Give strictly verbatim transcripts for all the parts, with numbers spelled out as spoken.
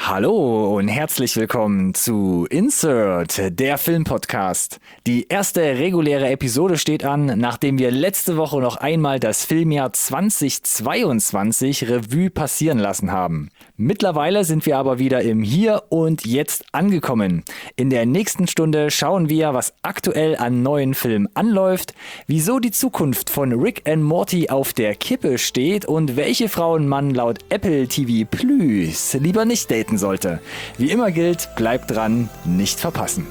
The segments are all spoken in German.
Hallo und herzlich willkommen zu Insert, der Filmpodcast. Die erste reguläre Episode steht an, nachdem wir letzte Woche noch einmal das Filmjahr zweitausendzweiundzwanzig Revue passieren lassen haben. Mittlerweile sind wir aber wieder im Hier und Jetzt angekommen. In der nächsten Stunde schauen wir, was aktuell an neuen Filmen anläuft, wieso die Zukunft von Rick and Morty auf der Kippe steht und welche Frauen man laut Apple T V Plus lieber nicht daten sollte. Wie immer gilt, bleibt dran, nicht verpassen.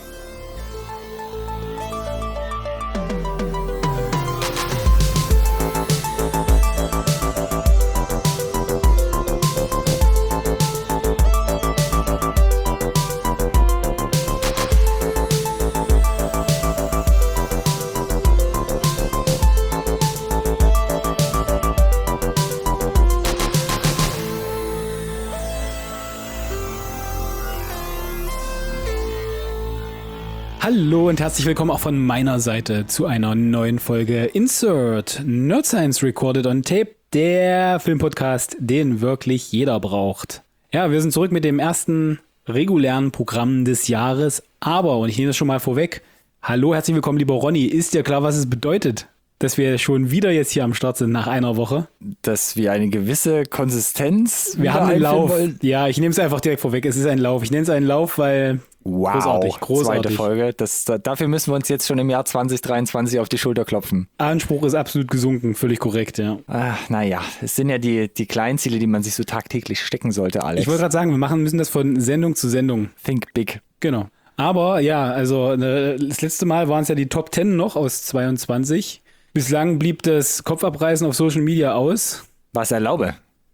Hallo und herzlich willkommen auch von meiner Seite zu einer neuen Folge Insert Nerd Science Recorded on Tape, der Filmpodcast, den wirklich jeder braucht. Ja, wir sind zurück mit dem ersten regulären Programm des Jahres, aber, und ich nehme das schon mal vorweg, hallo, herzlich willkommen, lieber Ronny, ist dir klar, was es bedeutet, dass wir schon wieder jetzt hier am Start sind nach einer Woche? Dass wir eine gewisse Konsistenz... Wir haben einen Lauf. Wollen. Ja, ich nehme es einfach direkt vorweg, es ist ein Lauf. Ich nenne es einen Lauf, weil... Wow, großartig, großartig. Zweite Folge. Das, dafür müssen wir uns jetzt schon im Jahr zwanzig dreiundzwanzig auf die Schulter klopfen. Anspruch ist absolut gesunken, völlig korrekt, ja. Ach, naja, es sind ja die, die Kleinziele, die man sich so tagtäglich stecken sollte, Alex. Ich wollte gerade sagen, wir machen müssen das von Sendung zu Sendung. Think big. Genau. Aber ja, also das letzte Mal waren es ja die Top zehn noch aus zweiundzwanzig. Bislang blieb das Kopfabreißen auf Social Media aus. Was erlaube?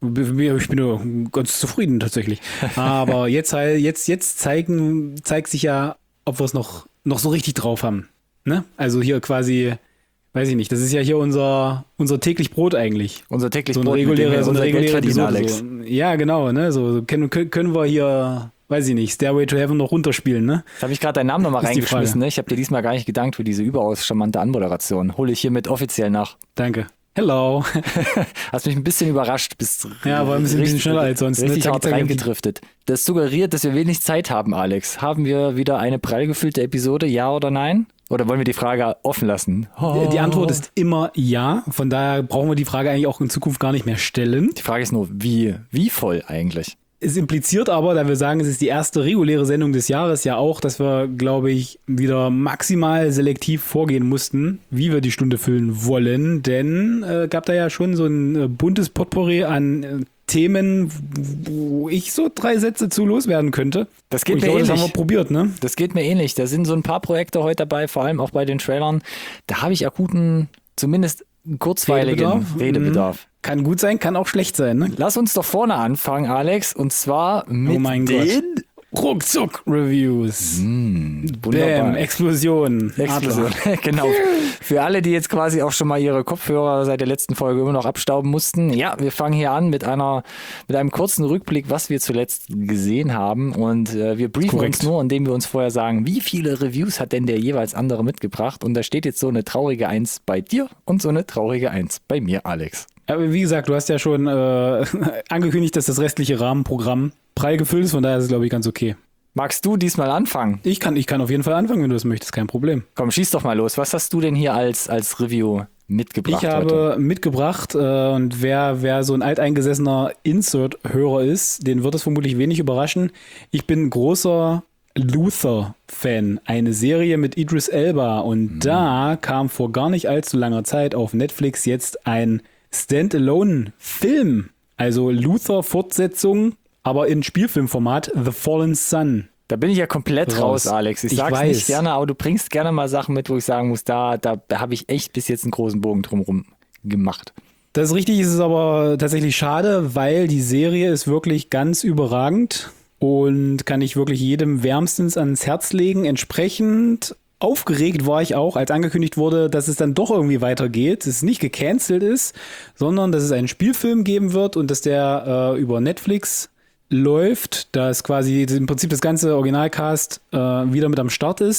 Ich bin nur ganz zufrieden tatsächlich. Aber jetzt jetzt jetzt zeigen zeigt sich ja, ob wir es noch noch so richtig drauf haben. Ne? Also hier quasi, weiß ich nicht. Das ist ja hier unser unser täglich Brot eigentlich. Unser täglich so Brot, reguläre, so eine reguläre Episode, Alex. So. Ja, genau. Ne, so können können wir hier, weiß ich nicht, Stairway to Heaven noch runterspielen. Ne? Jetzt habe ich gerade deinen Namen nochmal reingeschmissen. Ne? Ich habe dir diesmal gar nicht gedankt für diese überaus charmante Anmoderation. Hole ich hiermit offiziell nach. Danke. Hello. Hast mich ein bisschen überrascht. Bist ja, war ein bisschen, richtig, bisschen schneller als sonst. Richtig ne? hart reingedriftet. Das suggeriert, dass wir wenig Zeit haben, Alex. Haben wir wieder eine prall gefüllte Episode, ja oder nein? Oder wollen wir die Frage offen lassen? Oh. Die Antwort ist immer ja. Von daher brauchen wir die Frage eigentlich auch in Zukunft gar nicht mehr stellen. Die Frage ist nur, wie, wie voll eigentlich? Es impliziert aber, da wir sagen, es ist die erste reguläre Sendung des Jahres, ja auch, dass wir, glaube ich, wieder maximal selektiv vorgehen mussten, wie wir die Stunde füllen wollen. Denn äh, gab da ja schon so ein äh, buntes Potpourri an äh, Themen, wo ich so drei Sätze zu loswerden könnte. Das geht Und ich mir glaube, ähnlich. Das haben wir probiert, ne? Das geht mir ähnlich. Da sind so ein paar Projekte heute dabei, vor allem auch bei den Trailern. Da habe ich akuten, zumindest kurzweiligen Redebedarf. Redebedarf. Kann gut sein, kann auch schlecht sein, ne? Lass uns doch vorne anfangen, Alex, und zwar mit oh mein den Gott. Ruckzuck-Reviews. Mm, wunderbar. Bam, Explosion. Explosion, genau. Für alle, die jetzt quasi auch schon mal ihre Kopfhörer seit der letzten Folge immer noch abstauben mussten. Ja, wir fangen hier an mit einer mit einem kurzen Rückblick, was wir zuletzt gesehen haben. Und äh, wir briefen Korrekt. uns nur, indem wir uns vorher sagen, wie viele Reviews hat denn der jeweils andere mitgebracht? Und da steht jetzt so eine traurige Eins bei dir und so eine traurige Eins bei mir, Alex. Aber wie gesagt, du hast ja schon äh, angekündigt, dass das restliche Rahmenprogramm prall gefüllt ist, von daher ist es, glaube ich, ganz okay. Magst du diesmal anfangen? Ich kann, ich kann auf jeden Fall anfangen, wenn du das möchtest, kein Problem. Komm, schieß doch mal los. Was hast du denn hier als, als Review mitgebracht? Ich habe heute? mitgebracht äh, und wer, wer so ein alteingesessener Insert-Hörer ist, den wird es vermutlich wenig überraschen. Ich bin großer Luther-Fan, eine Serie mit Idris Elba und mhm. da kam vor gar nicht allzu langer Zeit auf Netflix jetzt ein Standalone-Film, also Luther-Fortsetzung, aber in Spielfilmformat, The Fallen Son. Da bin ich ja komplett raus, raus Alex. Ich, ich sag's weiß. nicht gerne, aber du bringst gerne mal Sachen mit, wo ich sagen muss, da, da, da habe ich echt bis jetzt einen großen Bogen drumherum gemacht. Das ist richtig, ist es aber tatsächlich schade, weil die Serie ist wirklich ganz überragend und kann ich wirklich jedem wärmstens ans Herz legen. Entsprechend aufgeregt war ich auch, als angekündigt wurde, dass es dann doch irgendwie weitergeht, dass es nicht gecancelt ist, sondern dass es einen Spielfilm geben wird und dass der äh, über Netflix läuft, dass quasi im Prinzip das ganze Originalcast äh, wieder mit am Start ist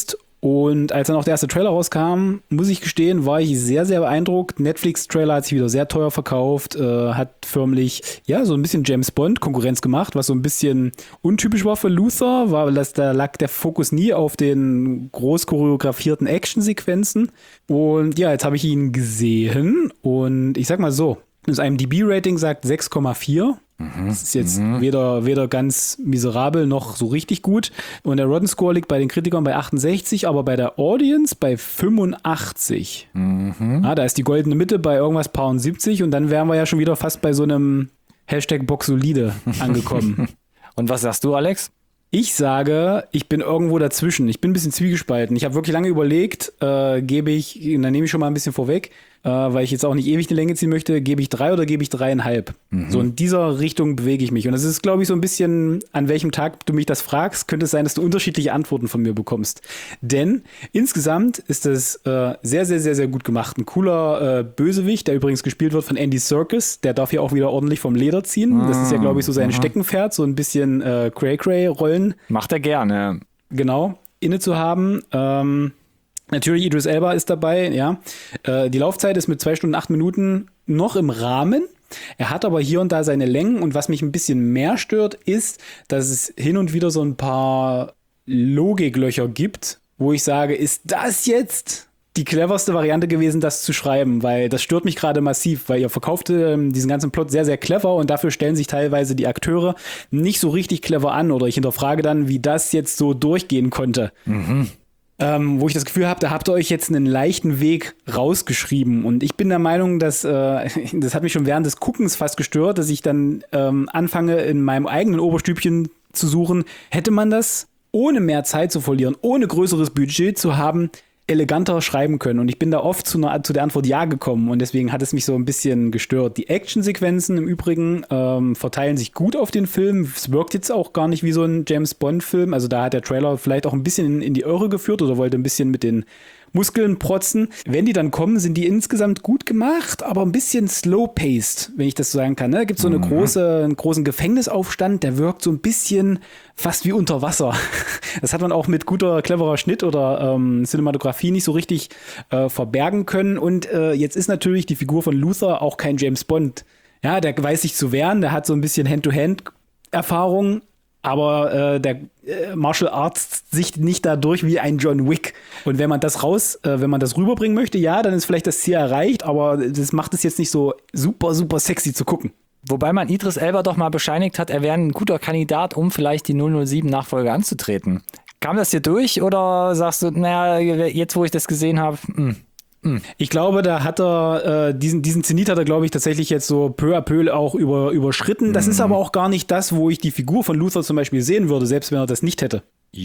Und als dann auch der erste Trailer rauskam, muss ich gestehen, war ich sehr, sehr beeindruckt. Netflix-Trailer hat sich wieder sehr teuer verkauft, äh, hat förmlich, ja, so ein bisschen James Bond-Konkurrenz gemacht, was so ein bisschen untypisch war für Luther, war, dass da lag der Fokus nie auf den groß choreografierten Actionsequenzen. Und ja, jetzt habe ich ihn gesehen und ich sag mal so, das I M D B-Rating sagt sechs Komma vier. Das ist jetzt mhm. weder, weder ganz miserabel noch so richtig gut. Und der Rotten Score liegt bei den Kritikern bei achtundsechzig, aber bei der Audience bei fünfundachtzig. Mhm. Ja, da ist die goldene Mitte bei irgendwas paar siebzig und dann wären wir ja schon wieder fast bei so einem Hashtag Boxolide angekommen. Und was sagst du, Alex? Ich sage, ich bin irgendwo dazwischen. Ich bin ein bisschen zwiegespalten. Ich habe wirklich lange überlegt, äh, gebe ich, dann nehme ich schon mal ein bisschen vorweg, äh, weil ich jetzt auch nicht ewig die Länge ziehen möchte, gebe ich drei oder gebe ich dreieinhalb. Mhm. So in dieser Richtung bewege ich mich. Und das ist, glaube ich, so ein bisschen, an welchem Tag du mich das fragst, könnte es sein, dass du unterschiedliche Antworten von mir bekommst. Denn insgesamt ist das äh, sehr, sehr, sehr, sehr gut gemacht. Ein cooler äh, Bösewicht, der übrigens gespielt wird von Andy Serkis. Der darf hier auch wieder ordentlich vom Leder ziehen. Das ist ja, glaube ich, so sein mhm. Steckenpferd, so ein bisschen äh, Cray-Cray-Rollen. Macht er gerne. Genau, inne zu haben. Ähm, natürlich Idris Elba ist dabei, ja. Äh, die Laufzeit ist mit zwei Stunden, acht Minuten noch im Rahmen. Er hat aber hier und da seine Längen und was mich ein bisschen mehr stört, ist, dass es hin und wieder so ein paar Logiklöcher gibt, wo ich sage, ist das jetzt die cleverste Variante gewesen, das zu schreiben, weil das stört mich gerade massiv, weil ihr verkauft ähm, diesen ganzen Plot sehr, sehr clever und dafür stellen sich teilweise die Akteure nicht so richtig clever an oder ich hinterfrage dann, wie das jetzt so durchgehen konnte. Mhm. Ähm, wo ich das Gefühl habe, da habt ihr euch jetzt einen leichten Weg rausgeschrieben und ich bin der Meinung, dass, äh, das hat mich schon während des Guckens fast gestört, dass ich dann ähm, anfange, in meinem eigenen Oberstübchen zu suchen, hätte man das, ohne mehr Zeit zu verlieren, ohne größeres Budget zu haben, eleganter schreiben können. Und ich bin da oft zu, einer, zu der Antwort Ja gekommen und deswegen hat es mich so ein bisschen gestört. Die Actionsequenzen im Übrigen ähm, verteilen sich gut auf den Film. Es wirkt jetzt auch gar nicht wie so ein James-Bond-Film. Also da hat der Trailer vielleicht auch ein bisschen in, in die Irre geführt oder wollte ein bisschen mit den Muskeln protzen. Wenn die dann kommen, sind die insgesamt gut gemacht, aber ein bisschen slow-paced, wenn ich das so sagen kann. Da gibt es so eine mhm. große, einen großen Gefängnisaufstand, der wirkt so ein bisschen fast wie unter Wasser. Das hat man auch mit guter, cleverer Schnitt oder ähm, Cinematografie nicht so richtig äh, verbergen können. Und äh, jetzt ist natürlich die Figur von Luther auch kein James Bond. Ja, der weiß sich zu wehren, der hat so ein bisschen Hand-to-Hand-Erfahrung, aber äh, der äh, Martial Arts sich nicht dadurch wie ein John Wick. Und wenn man das raus, äh, wenn man das rüberbringen möchte, ja, dann ist vielleicht das Ziel erreicht, aber das macht es jetzt nicht so super, super sexy zu gucken. Wobei man Idris Elba doch mal bescheinigt hat, er wäre ein guter Kandidat, um vielleicht die null null sieben-Nachfolge anzutreten. Kam das hier durch oder sagst du, naja, jetzt wo ich das gesehen habe, mh. Ich glaube, da hat er, äh, diesen, diesen Zenit hat er, glaube ich, tatsächlich jetzt so peu à peu auch über, überschritten. Das mhm. ist aber auch gar nicht das, wo ich die Figur von Luther zum Beispiel sehen würde, selbst wenn er das nicht hätte.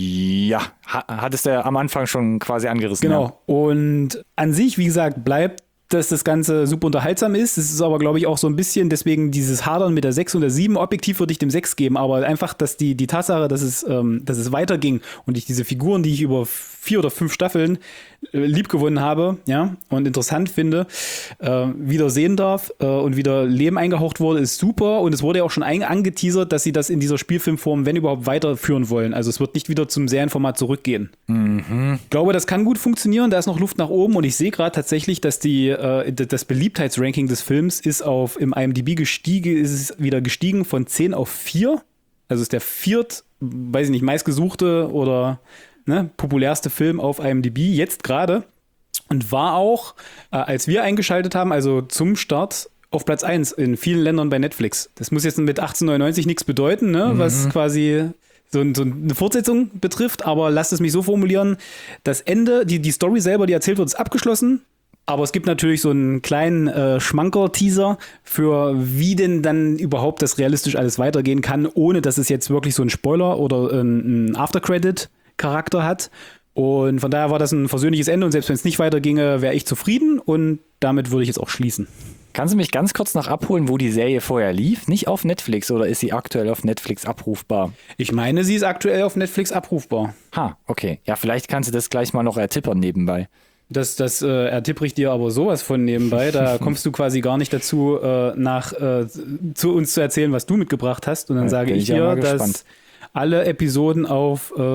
Ja, ha- hattest du ja am Anfang schon quasi angerissen. Genau. Ja. Und an sich, wie gesagt, bleibt, dass das Ganze super unterhaltsam ist. Es ist aber, glaube ich, auch so ein bisschen deswegen dieses Hadern mit der sechs und der sieben. Objektiv würde ich dem sechs geben, aber einfach, dass die, die Tatsache, dass es, ähm, dass es weiterging und ich diese Figuren, die ich über vier oder fünf Staffeln äh, liebgewonnen habe, ja, und interessant finde, äh, wieder sehen darf äh, und wieder Leben eingehaucht wurde, ist super. Und es wurde ja auch schon ein- angeteasert, dass sie das in dieser Spielfilmform, wenn überhaupt, weiterführen wollen. Also es wird nicht wieder zum Serienformat zurückgehen. Mhm. Ich glaube, das kann gut funktionieren. Da ist noch Luft nach oben und ich sehe gerade tatsächlich, dass die äh, das Beliebtheitsranking des Films ist auf im I M D B gestiegen, ist es wieder gestiegen von zehn auf vier. Also ist der viert, weiß ich nicht, meistgesuchte oder ne, populärste Film auf I M D B jetzt gerade und war auch, äh, als wir eingeschaltet haben, also zum Start, auf Platz eins in vielen Ländern bei Netflix. Das muss jetzt mit achtzehnhundertneunundneunzig nichts bedeuten, ne, mhm. was quasi so, so eine Fortsetzung betrifft, aber lasst es mich so formulieren, das Ende, die, die Story selber, die erzählt wird, ist abgeschlossen. Aber es gibt natürlich so einen kleinen äh, Schmankerl-Teaser für wie denn dann überhaupt das realistisch alles weitergehen kann, ohne dass es jetzt wirklich so ein Spoiler oder ein, ein After-Credit-Charakter hat. Und von daher war das ein versöhnliches Ende und selbst wenn es nicht weiterginge, wäre ich zufrieden und damit würde ich jetzt auch schließen. Kannst du mich ganz kurz noch abholen, wo die Serie vorher lief? Nicht auf Netflix oder ist sie aktuell auf Netflix abrufbar? Ich meine, sie ist aktuell auf Netflix abrufbar. Ha, okay. Ja, vielleicht kannst du das gleich mal noch ertippern nebenbei. Das, das äh, ertippere ich dir aber sowas von nebenbei. Da kommst du quasi gar nicht dazu, äh, nach äh, zu uns zu erzählen, was du mitgebracht hast. Und dann ja, sage ich dir, dass alle Episoden auf äh,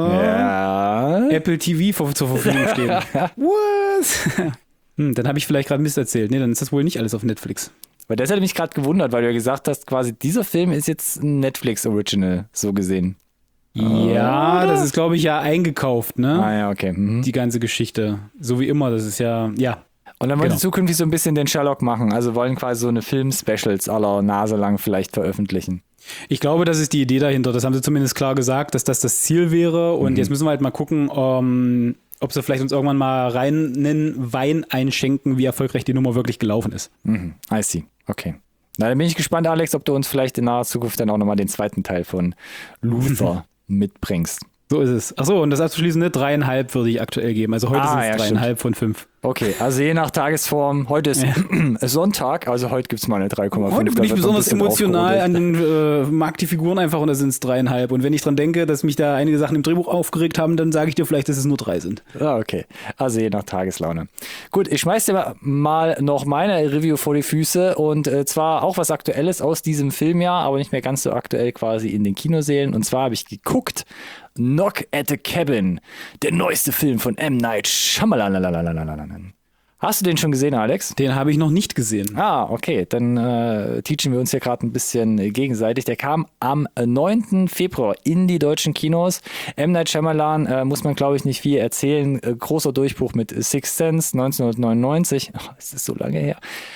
Ja. Apple T V zur Verfügung stehen. What? hm, dann habe ich vielleicht gerade Mist erzählt. Nee, dann ist das wohl nicht alles auf Netflix. Weil das hätte mich gerade gewundert, weil du ja gesagt hast, quasi dieser Film ist jetzt ein Netflix-Original, so gesehen. Ja, das ist, glaube ich, ja eingekauft, ne? Ah ja, okay. Mhm. Die ganze Geschichte. So wie immer, das ist ja, ja. Und dann wollen Genau. sie zukünftig so ein bisschen den Sherlock machen. Also wollen quasi so eine Film-Specials aller Nase lang vielleicht veröffentlichen. Ich glaube, das ist die Idee dahinter. Das haben sie zumindest klar gesagt, dass das das Ziel wäre. Und mhm. jetzt müssen wir halt mal gucken, um, ob sie vielleicht uns irgendwann mal rein einen Wein einschenken, wie erfolgreich die Nummer wirklich gelaufen ist. Mhm. I see. Okay. Na, dann bin ich gespannt, Alex, ob du uns vielleicht in naher Zukunft dann auch nochmal den zweiten Teil von Luther mitbringst. So ist es. Achso, und das abzuschließende dreieinhalb würde ich aktuell geben. Also heute Ah, sind es ja, dreieinhalb von fünf. Okay, also je nach Tagesform. Heute ist ja. Sonntag, also heute gibt es mal eine drei Komma fünf. Heute bin ich besonders emotional an den, äh, mag die Figuren einfach und da sind es dreieinhalb. Und wenn ich dran denke, dass mich da einige Sachen im Drehbuch aufgeregt haben, dann sage ich dir vielleicht, dass es nur drei sind. Ah, okay. Also je nach Tageslaune. Gut, ich schmeiß dir mal noch meine Review vor die Füße und äh, zwar auch was Aktuelles aus diesem Filmjahr, aber nicht mehr ganz so aktuell quasi in den Kinosälen. Und zwar habe ich geguckt, Knock at the Cabin, der neueste Film von M. Night Shyamalan. Hast du den schon gesehen, Alex? Den habe ich noch nicht gesehen. Ah, okay, dann äh, teachen wir uns hier gerade ein bisschen gegenseitig. Der kam am neunten Februar in die deutschen Kinos. M. Night Shyamalan, äh, muss man glaube ich nicht viel erzählen. Äh, großer Durchbruch mit Sixth Sense neunzehnhundertneunundneunzig. Ach, ist das so lange her.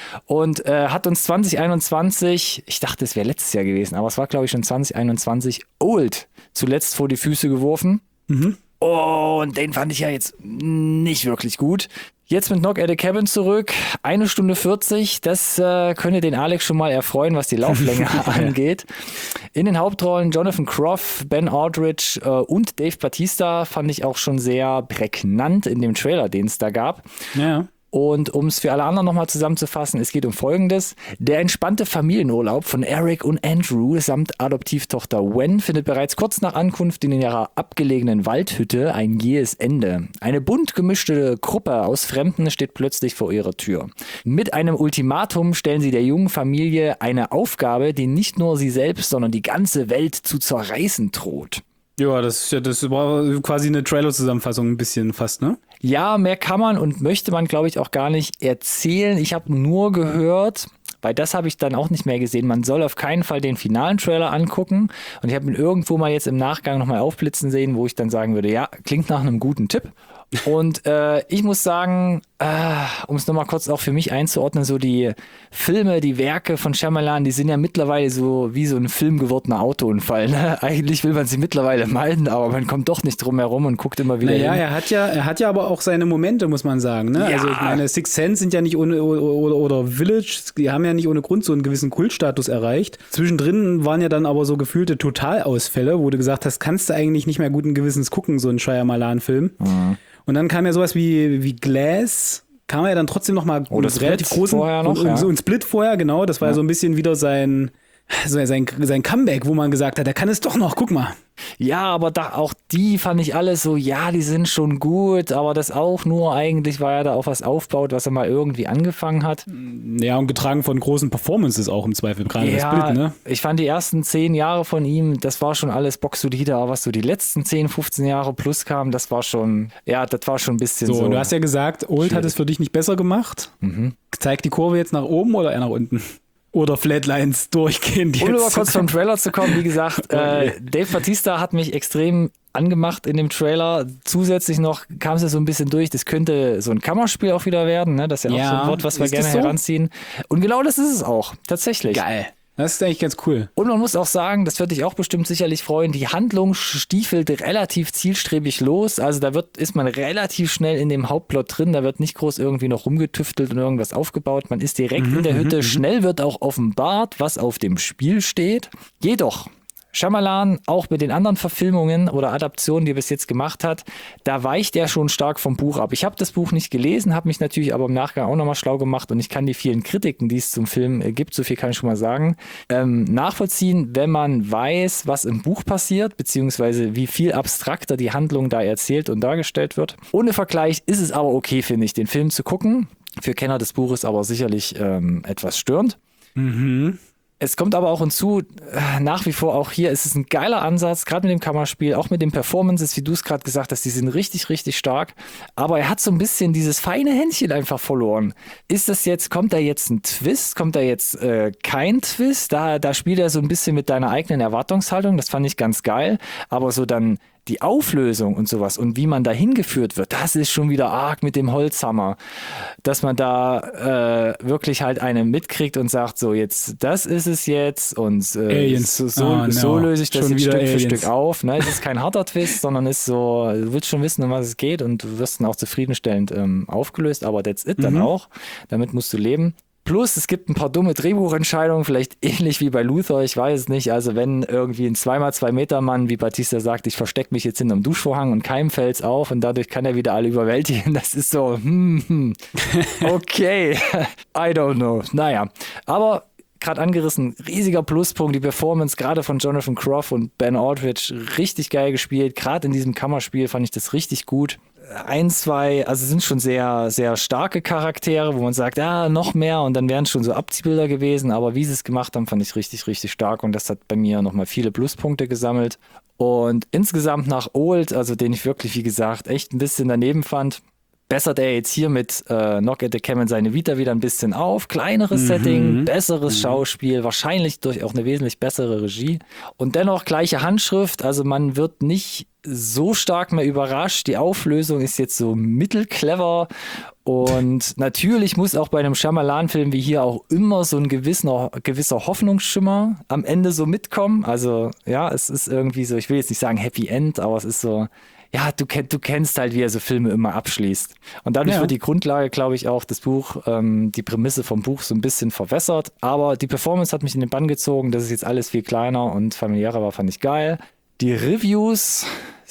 Und äh, hat uns zwanzig einundzwanzig, ich dachte es wäre letztes Jahr gewesen, aber es war glaube ich schon zwanzig einundzwanzig, Old zuletzt vor die Füße geworfen. Mhm. Und den fand ich ja jetzt nicht wirklich gut. Jetzt mit Knock at the Cabin zurück, eine Stunde vierzig, das äh, könnte den Alex schon mal erfreuen, was die Lauflänge angeht. In den Hauptrollen Jonathan Groff, Ben Aldridge äh, und Dave Bautista fand ich auch schon sehr prägnant in dem Trailer, den es da gab. Ja. Und um es für alle anderen nochmal zusammenzufassen, es geht um Folgendes. Der entspannte Familienurlaub von Eric und Andrew samt Adoptivtochter Wen findet bereits kurz nach Ankunft in ihrer abgelegenen Waldhütte ein jähes Ende. Eine bunt gemischte Gruppe aus Fremden steht plötzlich vor ihrer Tür. Mit einem Ultimatum stellen sie der jungen Familie eine Aufgabe, die nicht nur sie selbst, sondern die ganze Welt zu zerreißen droht. Ja, das, das war quasi eine Trailer-Zusammenfassung ein bisschen fast, ne? Ja, mehr kann man und möchte man, glaube ich, auch gar nicht erzählen. Ich habe nur gehört, weil das habe ich dann auch nicht mehr gesehen, man soll auf keinen Fall den finalen Trailer angucken. Und ich habe ihn irgendwo mal jetzt im Nachgang nochmal aufblitzen sehen, wo ich dann sagen würde, ja, klingt nach einem guten Tipp. Und äh, ich muss sagen, äh, um es nochmal kurz auch für mich einzuordnen, so die Filme, die Werke von Shyamalan, die sind ja mittlerweile so wie so ein Film gewordener Autounfall. Ne? Eigentlich will man sie mittlerweile meiden, aber man kommt doch nicht drum herum und guckt immer wieder naja, hin. er hat ja, er hat ja aber auch seine Momente, muss man sagen. Ne? Ja. Also ich meine, Sixth Sense sind ja nicht ohne, oder, oder Village, die haben ja nicht ohne Grund so einen gewissen Kultstatus erreicht. Zwischendrin waren ja dann aber so gefühlte Totalausfälle, wo du gesagt hast, kannst du eigentlich nicht mehr guten Gewissens gucken, so ein Shyamalan-Film. Mhm. Und dann kam ja sowas wie, wie Glass, kam er ja dann trotzdem noch mal Oder relativ großen vorher noch, und, ja. so ein Split vorher, genau, das war ja so ein bisschen wieder sein, sein, sein Comeback, wo man gesagt hat, er kann es doch noch, guck mal. Ja, aber da, auch die fand ich alle so, ja, die sind schon gut, aber das auch nur eigentlich, weil er da auf was aufbaut, was er mal irgendwie angefangen hat. Ja, und getragen von großen Performances auch im Zweifel, gerade Ja, das Split, ne? ich fand die ersten zehn Jahre von ihm, das war schon alles boxsolide, aber was so die letzten zehn, fünfzehn Jahre plus kam, das war schon, ja, das war schon ein bisschen so. So, und du hast ja gesagt, Old hat es für dich nicht besser gemacht. Mhm. Zeigt die Kurve jetzt nach oben oder eher nach unten? Oder Flatlines durchgehend jetzt. Um mal kurz vom Trailer zu kommen, wie gesagt, äh, Dave Bautista hat mich extrem angemacht in dem Trailer. Zusätzlich noch kam es ja so ein bisschen durch, das könnte so ein Kammerspiel auch wieder werden, ne? Das ist ja, ja auch so ein Wort, was wir gerne so? heranziehen. Und genau das ist es auch, tatsächlich. Geil. Das ist eigentlich ganz cool. Und man muss auch sagen, das wird dich auch bestimmt sicherlich freuen, die Handlung stiefelt relativ zielstrebig los. Also da wird, ist man relativ schnell in dem Hauptplot drin, da wird nicht groß irgendwie noch rumgetüftelt und irgendwas aufgebaut. Man ist direkt mhm, in der Hütte, mhm. Schnell wird auch offenbart, was auf dem Spiel steht. Jedoch, Shyamalan, auch mit den anderen Verfilmungen oder Adaptionen, die er bis jetzt gemacht hat, da weicht er schon stark vom Buch ab. Ich habe das Buch nicht gelesen, habe mich natürlich aber im Nachgang auch nochmal schlau gemacht und ich kann die vielen Kritiken, die es zum Film gibt, so viel kann ich schon mal sagen, ähm, nachvollziehen, wenn man weiß, was im Buch passiert, beziehungsweise wie viel abstrakter die Handlung da erzählt und dargestellt wird. Ohne Vergleich ist es aber okay, finde ich, den Film zu gucken. Für Kenner des Buches aber sicherlich ähm, etwas störend. Mhm. Es kommt aber auch hinzu, nach wie vor auch hier ist es ein geiler Ansatz, gerade mit dem Kammerspiel, auch mit den Performances, wie du es gerade gesagt hast, die sind richtig, richtig stark. Aber er hat so ein bisschen dieses feine Händchen einfach verloren. Ist das jetzt, kommt da jetzt ein Twist? Kommt da jetzt äh, kein Twist? Da, da spielt er so ein bisschen mit deiner eigenen Erwartungshaltung, das fand ich ganz geil. Aber so dann die Auflösung und sowas und wie man da hingeführt wird, das ist schon wieder arg mit dem Holzhammer. Dass man da äh, wirklich halt einen mitkriegt und sagt, so jetzt, das ist es jetzt und äh, so, so, oh, no. so löse ich das schon jetzt Stück Aliens. für Stück auf. Ne? Es ist kein harter Twist, sondern ist so, du willst schon wissen, um was es geht und du wirst dann auch zufriedenstellend ähm, aufgelöst, aber that's it dann Mhm. auch. Damit musst du leben. Plus, es gibt ein paar dumme Drehbuchentscheidungen, vielleicht ähnlich wie bei Luther, ich weiß es nicht. Also wenn irgendwie ein zwei mal zwei Meter Mann, wie Batista sagt, ich verstecke mich jetzt hinterm Duschvorhang und keinem fällt's auf und dadurch kann er wieder alle überwältigen. Das ist so, hm, hm. Okay, I don't know. Naja, aber gerade angerissen, riesiger Pluspunkt, die Performance gerade von Jonathan Groff und Ben Aldridge, richtig geil gespielt. Gerade in diesem Kammerspiel fand ich das richtig gut. Ein, zwei, also sind schon sehr, sehr starke Charaktere, wo man sagt, ja, noch mehr und dann wären es schon so Abziehbilder gewesen, aber wie sie es gemacht haben, fand ich richtig, richtig stark und das hat bei mir nochmal viele Pluspunkte gesammelt. Und insgesamt nach Old, also den ich wirklich, wie gesagt, echt ein bisschen daneben fand, bessert er jetzt hier mit äh, Knock at the Cabin seine Vita wieder ein bisschen auf. Kleineres Mhm. Setting, besseres Mhm. Schauspiel, wahrscheinlich durch auch eine wesentlich bessere Regie. Und dennoch gleiche Handschrift, also man wird nicht so stark mehr überrascht. Die Auflösung ist jetzt so mittelclever. Und natürlich muss auch bei einem Shyamalan-Film wie hier auch immer so ein gewisser, gewisser Hoffnungsschimmer am Ende so mitkommen. Also ja, es ist irgendwie so, ich will jetzt nicht sagen Happy End, aber es ist so, ja, du, kenn, du kennst halt, wie er so Filme immer abschließt. Und dadurch Ja. wird die Grundlage, glaube ich, auch das Buch, ähm, die Prämisse vom Buch so ein bisschen verwässert. Aber die Performance hat mich in den Bann gezogen. Das ist jetzt alles viel kleiner und familiärer war, fand ich geil. Die Reviews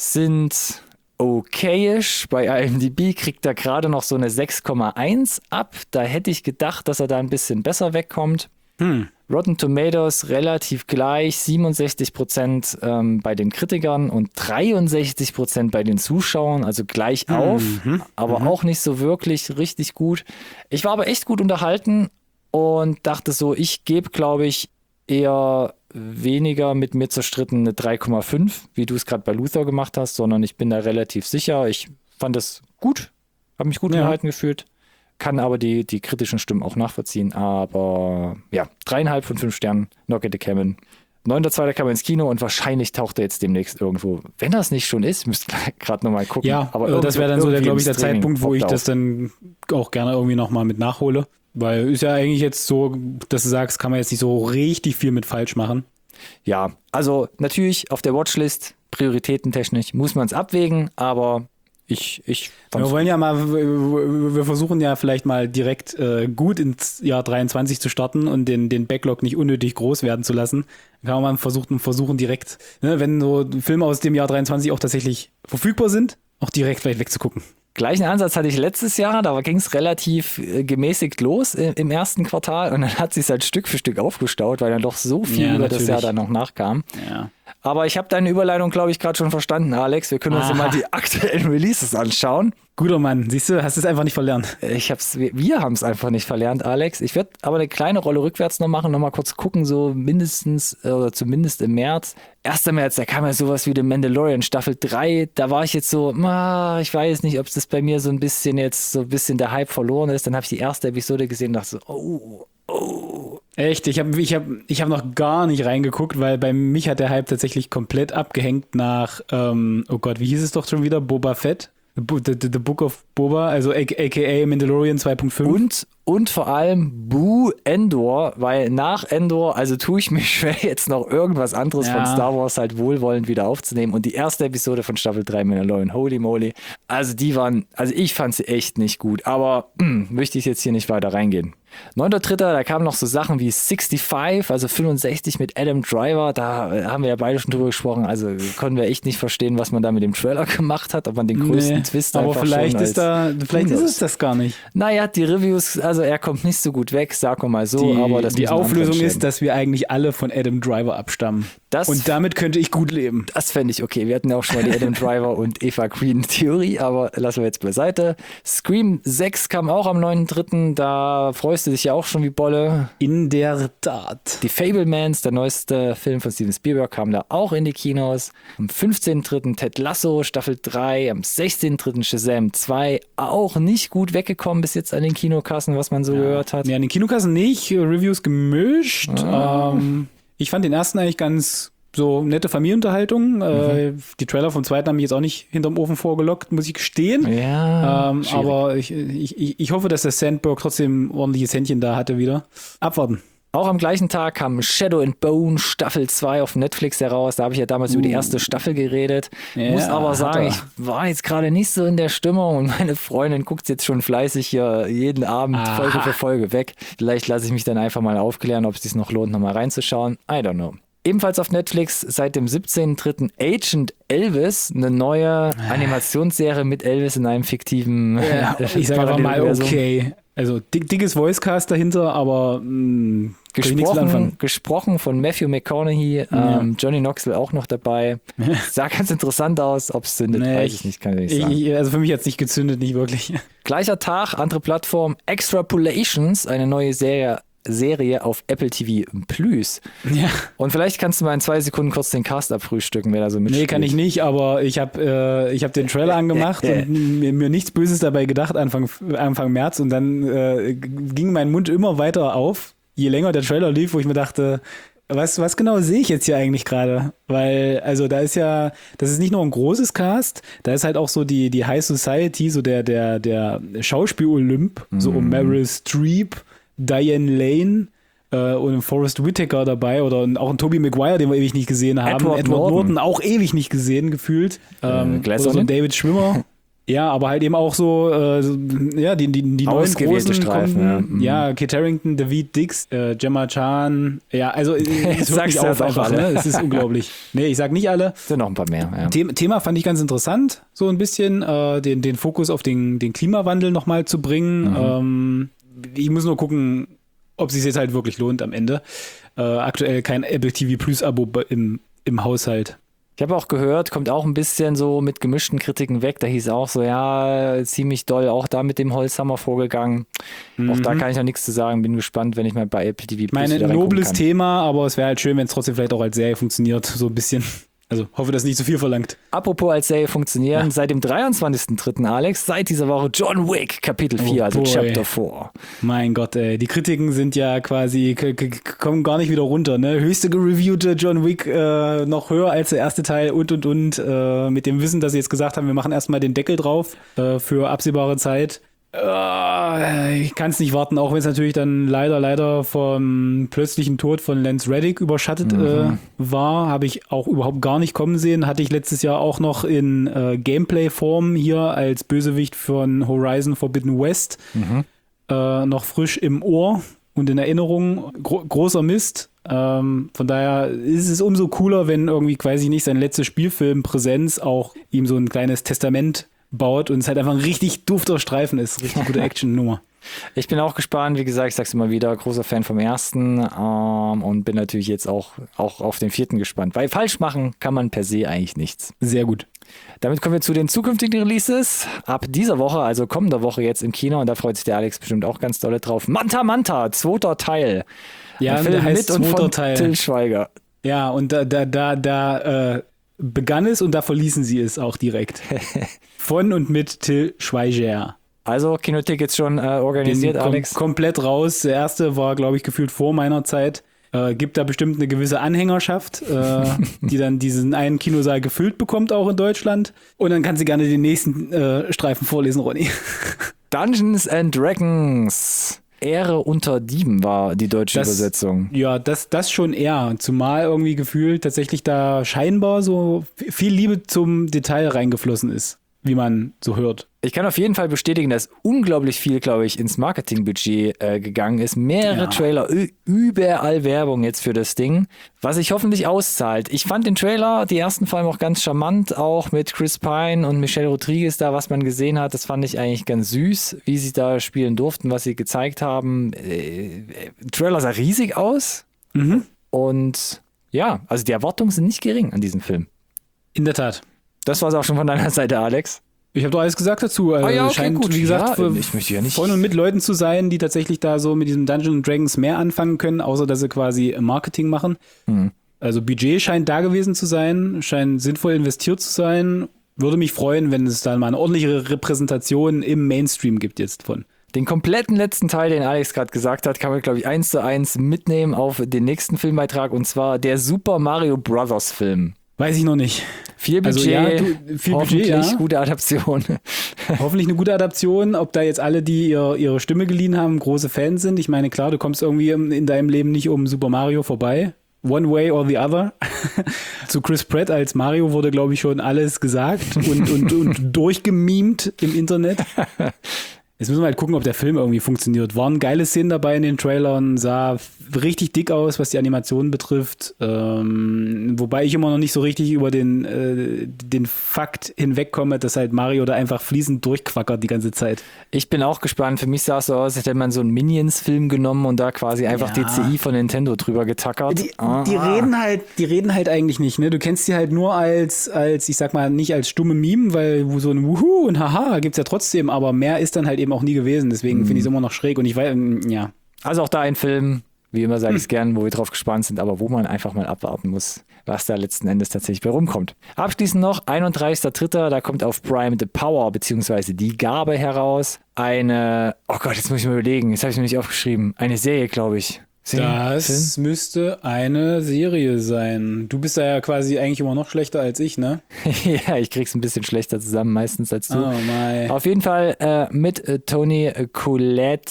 sind okayisch. Bei I M D B kriegt er gerade noch so eine sechs Komma eins ab. Da hätte ich gedacht, dass er da ein bisschen besser wegkommt. Hm. Rotten Tomatoes relativ gleich, siebenundsechzig Prozent ähm, bei den Kritikern und dreiundsechzig Prozent bei den Zuschauern, also gleich auf, Mhm. aber Mhm. auch nicht so wirklich richtig gut. Ich war aber echt gut unterhalten und dachte so, ich gebe, glaube ich, eher weniger mit mir zerstritten eine drei Komma fünf, wie du es gerade bei Luther gemacht hast, sondern ich bin da relativ sicher. Ich fand es gut, habe mich gut Ja. unterhalten gefühlt. Kann aber die, die kritischen Stimmen auch nachvollziehen. Aber ja, dreieinhalb von fünf Sternen, Knock at the Cabin. neunter zweiter kam er ins Kino und wahrscheinlich taucht er jetzt demnächst irgendwo. Wenn das nicht schon ist, müsst ihr gerade nochmal gucken. Ja, aber aber das wäre dann so, der, glaube ich, der Streaming Zeitpunkt, wo poppt ich auf. das dann auch gerne irgendwie nochmal mit nachhole. Weil ist ja eigentlich jetzt so, dass du sagst, kann man jetzt nicht so richtig viel mit falsch machen. Ja, also natürlich auf der Watchlist, prioritätentechnisch, muss man es abwägen, aber ich, ich Wir wollen ja mal, wir versuchen ja vielleicht mal direkt äh, gut ins Jahr dreiundzwanzig zu starten und den, den Backlog nicht unnötig groß werden zu lassen. Dann kann man versuchen, versuchen direkt, ne, wenn so Filme aus dem Jahr dreiundzwanzig auch tatsächlich verfügbar sind, auch direkt vielleicht wegzugucken. Gleichen Ansatz hatte ich letztes Jahr, da ging es relativ äh, gemäßigt los im, im ersten Quartal und dann hat sich halt Stück für Stück aufgestaut, weil dann doch so viel Ja, über das natürlich. Jahr dann noch nachkam. Ja. Aber ich habe deine Überleitung, glaube ich, gerade schon verstanden, Alex. Wir können uns ja Aha. mal die aktuellen Releases anschauen. Guter Mann, siehst du, hast es einfach nicht verlernt. Ich hab's, wir wir haben es einfach nicht verlernt, Alex. Ich werde aber eine kleine Rolle rückwärts noch machen, noch mal kurz gucken, so mindestens äh, oder zumindest im März. erster März, da kam ja sowas wie The Mandalorian Staffel drei. Da war ich jetzt so, ah, ich weiß nicht, ob das bei mir so ein bisschen jetzt so ein bisschen der Hype verloren ist. Dann habe ich die erste Episode gesehen und dachte so, oh, oh. Echt, ich habe ich hab, ich hab noch gar nicht reingeguckt, weil bei mich hat der Hype tatsächlich komplett abgehängt nach, ähm, oh Gott, wie hieß es doch schon wieder? Boba Fett? The, the, the Book of Boba, also aka Mandalorian zwei Punkt fünf. Und, und vor allem Boo Endor, weil nach Endor, also tue ich mich schwer, jetzt noch irgendwas anderes Ja. von Star Wars halt wohlwollend wieder aufzunehmen. Und die erste Episode von Staffel drei Mandalorian, holy moly. Also die waren, also ich fand sie echt nicht gut, aber mh, möchte ich jetzt hier nicht weiter reingehen. neunter dritter da kamen noch so Sachen wie sixty-five, also fünfundsechzig mit Adam Driver, da äh, haben wir ja beide schon drüber gesprochen, also konnten wir echt nicht verstehen, was man da mit dem Trailer gemacht hat, ob man den größten Nee, Twist aber einfach vielleicht schon ist da, als vielleicht ist Unos- es das gar nicht. Naja, die Reviews, also Also er kommt nicht so gut weg, sagen wir mal so. Die, aber das die Auflösung ist, dass wir eigentlich alle von Adam Driver abstammen. Das und damit könnte ich gut leben. Das fände ich okay. Wir hatten ja auch schon mal die Adam Driver und Eva Green Theorie, aber lassen wir jetzt beiseite. Scream sechs kam auch am neunten dritten Da freust du dich ja auch schon wie Bolle. In der Tat. Die Fablemans, der neueste Film von Steven Spielberg, kam da auch in die Kinos. Am fünfzehnten dritten Ted Lasso, Staffel drei. Am sechzehnten dritten Shazam zwei. Auch nicht gut weggekommen bis jetzt an den Kinokassen, was man so ja. gehört hat. Ja, an den Kinokassen nicht. Reviews gemischt. Ah. Ähm, ich fand den ersten eigentlich ganz so nette Familienunterhaltung. Mhm. Äh, die Trailer vom zweiten haben mich jetzt auch nicht hinterm Ofen vorgelockt, muss ich gestehen. Ja, ähm, aber ich, ich, ich hoffe, dass der Sandberg trotzdem ein ordentliches Händchen da hatte wieder. Abwarten. Auch am gleichen Tag kam Shadow and Bone Staffel zwei auf Netflix heraus. Da habe ich ja damals uh. über die erste Staffel geredet. Ja, muss aber sagen, ich war jetzt gerade nicht so in der Stimmung und meine Freundin guckt jetzt schon fleißig hier jeden Abend Aha. Folge für Folge weg. Vielleicht lasse ich mich dann einfach mal aufklären, ob es sich noch lohnt, nochmal reinzuschauen. I don't know. Ebenfalls auf Netflix seit dem siebzehnten dritten Agent Elvis, eine neue Animationsserie mit Elvis in einem fiktiven ja, ich sage aber mal okay. Also dick, dickes Voicecast dahinter, aber mh, gesprochen, gesprochen von Matthew McConaughey, ja. ähm, Johnny Knoxville auch noch dabei. Sah ganz interessant aus, ob es zündet, nee, weiß ich nicht, kann ich nicht sagen. Ich, also für mich hat es nicht gezündet, nicht wirklich. Gleicher Tag, andere Plattform, Extrapolations, eine neue Serie Serie auf Apple T V Plus. Ja. Und vielleicht kannst du mal in zwei Sekunden kurz den Cast abfrühstücken, wer da so mitspielt. Nee, kann ich nicht, aber ich habe äh, ich hab den Trailer angemacht und mir, mir nichts Böses dabei gedacht Anfang, Anfang März und dann äh, ging mein Mund immer weiter auf, je länger der Trailer lief, wo ich mir dachte, was, was genau sehe ich jetzt hier eigentlich gerade? Weil, also da ist ja, das ist nicht nur ein großes Cast, da ist halt auch so die, die High Society, so der, der, der Schauspiel-Olymp, mhm. so um Meryl Streep, Diane Lane äh, und Forrest Whitaker dabei oder auch ein Tobey Maguire, den wir ewig nicht gesehen haben. Edward, Edward Norton. Norton auch ewig nicht gesehen, gefühlt. Ähm, äh, oder so ein David Schwimmer. Ja, aber halt eben auch so, äh, so ja, die, die, die neuen großen Streifen, ja. Mhm. Ja, Kit Harington, David Dix, äh, Gemma Chan. Ja, also es hört mich auf einfach, ne? Es ist unglaublich. Nee, ich sag nicht alle. Sind noch ein paar mehr, ja. The- Thema fand ich ganz interessant, so ein bisschen, äh, den, den Fokus auf den, den Klimawandel nochmal zu bringen. Mhm. Ähm, ich muss nur gucken, ob es sich jetzt halt wirklich lohnt am Ende. Äh, aktuell kein Apple T V Plus Abo im, im Haushalt. Ich habe auch gehört, kommt auch ein bisschen so mit gemischten Kritiken weg. Da hieß auch so, ja, ziemlich doll, auch da mit dem Holzhammer vorgegangen. Mhm. Auch da kann ich noch nichts zu sagen. Bin gespannt, wenn ich mal bei Apple T V Plus Plus wieder reingucken kann. Mein nobles Thema, aber es wäre halt schön, wenn es trotzdem vielleicht auch als Serie funktioniert, so ein bisschen. Also hoffe, dass nicht zu viel verlangt. Apropos als Serie funktionieren, ja. Seit dem dreiundzwanzigsten dritten Alex, seit dieser Woche John Wick Kapitel vier, oh, also boy. Chapter vier. Mein Gott, ey, die Kritiken sind ja quasi, k- k- kommen gar nicht wieder runter, ne? Höchste gereviewte John Wick, äh, noch höher als der erste Teil und und und, äh, mit dem Wissen, dass sie jetzt gesagt haben, wir machen erstmal den Deckel drauf äh, für absehbare Zeit. Ich kann es nicht warten, auch wenn es natürlich dann leider, leider vom plötzlichen Tod von Lance Reddick überschattet mhm. äh, war. Habe ich auch überhaupt gar nicht kommen sehen. Hatte ich letztes Jahr auch noch in äh, Gameplay-Form hier als Bösewicht von Horizon Forbidden West mhm. äh, noch frisch im Ohr und in Erinnerung. Gro- großer Mist. Ähm, von daher ist es umso cooler, wenn irgendwie, weiß ich nicht, sein letzter Spielfilm-Präsenz auch ihm so ein kleines Testament baut und es halt einfach ein richtig dufter Streifen ist. Richtig gute Action-Nummer. Ich bin auch gespannt, wie gesagt, ich sag's immer wieder, großer Fan vom ersten ähm, und bin natürlich jetzt auch, auch auf den vierten gespannt, weil falsch machen kann man per se eigentlich nichts. Sehr gut. Damit kommen wir zu den zukünftigen Releases. Ab dieser Woche, also kommender Woche jetzt im Kino, und da freut sich der Alex bestimmt auch ganz dolle drauf. Manta Manta, zweiter Teil. Ja, der heißt mit und zweiter von Teil. Till Schweiger. Ja, und da, da, da, da äh, begann es und da verließen sie es auch direkt. Von und mit Till Schweiger. Also Kinotickets schon äh, organisiert, kom- Alex? Komplett raus. Der erste war, glaube ich, gefühlt vor meiner Zeit. Äh, gibt da bestimmt eine gewisse Anhängerschaft, äh, die dann diesen einen Kinosaal gefüllt bekommt, auch in Deutschland. Und dann kann sie gerne den nächsten äh, Streifen vorlesen, Ronny. Dungeons and Dragons. Ehre unter Dieben war die deutsche das, Übersetzung. Ja, das, das schon eher. Zumal irgendwie gefühlt tatsächlich da scheinbar so viel Liebe zum Detail reingeflossen ist. wie man so hört. Ich kann auf jeden Fall bestätigen, dass unglaublich viel, glaube ich, ins Marketingbudget äh, gegangen ist. Mehrere Ja. Trailer, ü- überall Werbung jetzt für das Ding, was sich hoffentlich auszahlt. Ich fand den Trailer, die ersten vor allem auch ganz charmant, auch mit Chris Pine und Michelle Rodriguez da, was man gesehen hat. Das fand ich eigentlich ganz süß, wie sie da spielen durften, was sie gezeigt haben. Äh, Trailer sah riesig aus Mhm. und ja, also die Erwartungen sind nicht gering an diesem Film. In der Tat. Das war es auch schon von deiner Seite, Alex. Ich habe doch alles gesagt dazu. Also Ah ja, okay, scheint, gut. wie gesagt, Ja, für- ich möchte ja nicht- von und mit Leuten zu sein, die tatsächlich da so mit diesem Dungeons and Dragons mehr anfangen können, außer dass sie quasi Marketing machen. Hm. Also Budget scheint da gewesen zu sein, scheint sinnvoll investiert zu sein. Würde mich freuen, wenn es da mal eine ordentliche Repräsentation im Mainstream gibt jetzt von. Den kompletten letzten Teil, den Alex gerade gesagt hat, kann man, glaube ich, eins zu eins mitnehmen auf den nächsten Filmbeitrag, und zwar der Super Mario Brothers Film. Weiß ich noch nicht. Viel Budget, Also ja, du- viel hoffentlich Budget, ja. gute Adaption. Hoffentlich eine gute Adaption. Ob da jetzt alle, die ihr, ihre Stimme geliehen haben, große Fans sind. Ich meine, klar, du kommst irgendwie im- in deinem Leben nicht um Super Mario vorbei. One way or the other. Zu Chris Pratt als Mario wurde, glaube ich, schon alles gesagt und, und, und durchgemimt im Internet. Jetzt müssen wir halt gucken, ob der Film irgendwie funktioniert. Waren geile Szenen dabei in den Trailern, sah richtig dick aus, was die Animation betrifft. Ähm, wobei ich immer noch nicht so richtig über den, äh, den Fakt hinwegkomme, dass halt Mario da einfach fließend durchquackert die ganze Zeit. Ich bin auch gespannt. Für mich sah es so aus, als hätte man so einen Minions-Film genommen und da quasi einfach Ja. D C I von Nintendo drüber getackert. Die, Ah. die reden halt, die reden halt eigentlich nicht, ne? Du kennst die halt nur als, als, ich sag mal, nicht als stumme Meme, weil so ein Wuhu und Haha gibt's ja trotzdem, aber mehr ist dann halt eben auch nie gewesen. Deswegen finde ich es immer noch schräg und ich weiß, ja. Also auch da ein Film, wie immer sage ich es gern, wo wir drauf gespannt sind, aber wo man einfach mal abwarten muss, was da letzten Endes tatsächlich bei rumkommt. Abschließend noch, einunddreißigster dritter da kommt auf Prime The Power, beziehungsweise Die Gabe heraus. Eine, oh Gott, jetzt muss ich mal überlegen, jetzt habe ich mir nicht aufgeschrieben. Eine Serie, glaube ich. Serie? Das müsste eine Serie sein. Du bist da ja quasi eigentlich immer noch schlechter als ich, ne? Film? Ja, ich krieg's ein bisschen schlechter zusammen meistens als du. Oh my. Auf jeden Fall äh, mit äh, Toni Collette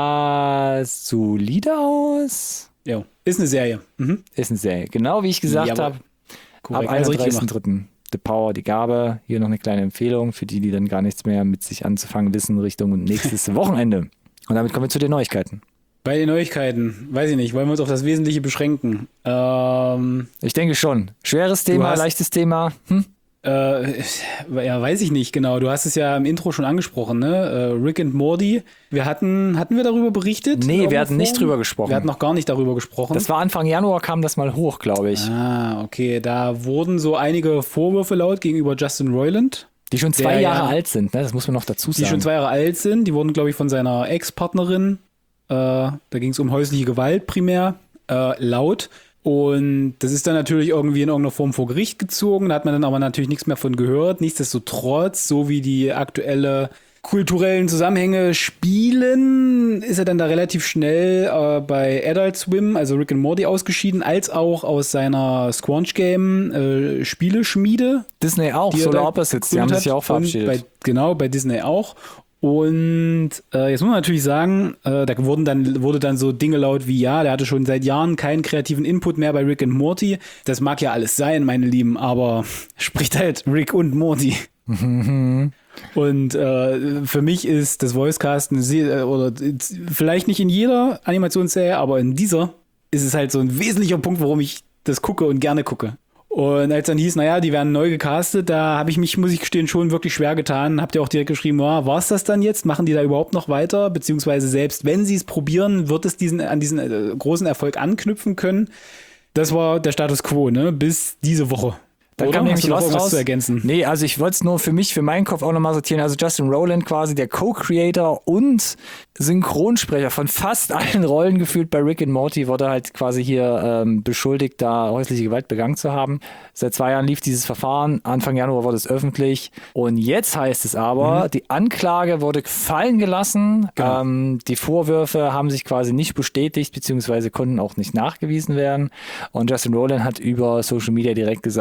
sah solide aus. Jo. Ist eine Serie. Mhm. Ist eine Serie. Genau wie ich gesagt Jawohl. habe. Ab Korrekt. Alles richtig einunddreißigsten gemacht. dritten The Power, die Gabe. Hier noch eine kleine Empfehlung für die, die dann gar nichts mehr mit sich anzufangen wissen, Richtung nächstes Wochenende. Und damit kommen wir zu den Neuigkeiten. Bei den Neuigkeiten, weiß ich nicht, wollen wir uns auf das Wesentliche beschränken. Ähm, Ich denke schon. Schweres Thema, hast- leichtes Thema. Hm? Äh, ja, weiß ich nicht genau. Du hast es ja im Intro schon angesprochen, ne? Äh, Rick and Morty. Wir hatten, hatten wir darüber berichtet? Nee, In wir hatten irgendeiner nicht Form? drüber gesprochen. Wir hatten noch gar nicht darüber gesprochen. Das war Anfang Januar, kam das mal hoch, glaube ich. ah, okay. Da wurden so einige Vorwürfe laut gegenüber Justin Roiland, Die schon zwei Der, Jahre ja. alt sind, ne? Das muss man noch dazu die sagen. schon zwei Jahre alt sind. Die wurden, glaube ich, von seiner Ex-Partnerin, äh, da ging es um häusliche Gewalt primär, äh, laut. Und das ist dann natürlich irgendwie in irgendeiner Form vor Gericht gezogen. Da hat man dann aber natürlich nichts mehr von gehört. Nichtsdestotrotz, so wie die aktuelle kulturellen Zusammenhänge spielen, ist er dann da relativ schnell äh, bei Adult Swim, also Rick and Morty, ausgeschieden, als auch aus seiner Squanch Game äh, Spieleschmiede. Disney auch, die er Solar da Opposites, die haben gegründet sich ja auch hat. verabschiedet. Und bei, genau, bei Disney auch. Und äh, jetzt muss man natürlich sagen, äh, da wurden dann, wurde dann so Dinge laut wie, ja, der hatte schon seit Jahren keinen kreativen Input mehr bei Rick and Morty. Das mag ja alles sein, meine Lieben, aber spricht halt Rick und Morty. Und äh, für mich ist das Voicecast eine Se- oder vielleicht nicht in jeder Animationsserie, aber in dieser ist es halt so ein wesentlicher Punkt, warum ich das gucke und gerne gucke. Und als dann hieß, naja, die werden neu gecastet, da habe ich mich, muss ich gestehen, schon wirklich schwer getan. Habt ihr auch direkt geschrieben, ja, war es das dann jetzt? Machen die da überhaupt noch weiter? Beziehungsweise selbst wenn sie es probieren, wird es diesen, an diesen äh, großen Erfolg anknüpfen können? Das war der Status quo, ne? Bis diese Woche. Dann Oder? kam Hast nämlich du noch was irgendwas raus. zu ergänzen? Nee, also ich wollte es nur für mich, für meinen Kopf auch nochmal sortieren. Also Justin Roiland quasi der Co-Creator und Synchronsprecher von fast allen Rollen gefühlt bei Rick and Morty, wurde halt quasi hier ähm, beschuldigt, da häusliche Gewalt begangen zu haben. Seit zwei Jahren lief dieses Verfahren. Anfang Januar wurde es öffentlich. Und jetzt heißt es aber, Mhm. die Anklage wurde fallen gelassen. Genau. Ähm, die Vorwürfe haben sich quasi nicht bestätigt, beziehungsweise konnten auch nicht nachgewiesen werden. Und Justin Roiland hat über Social Media direkt gesagt,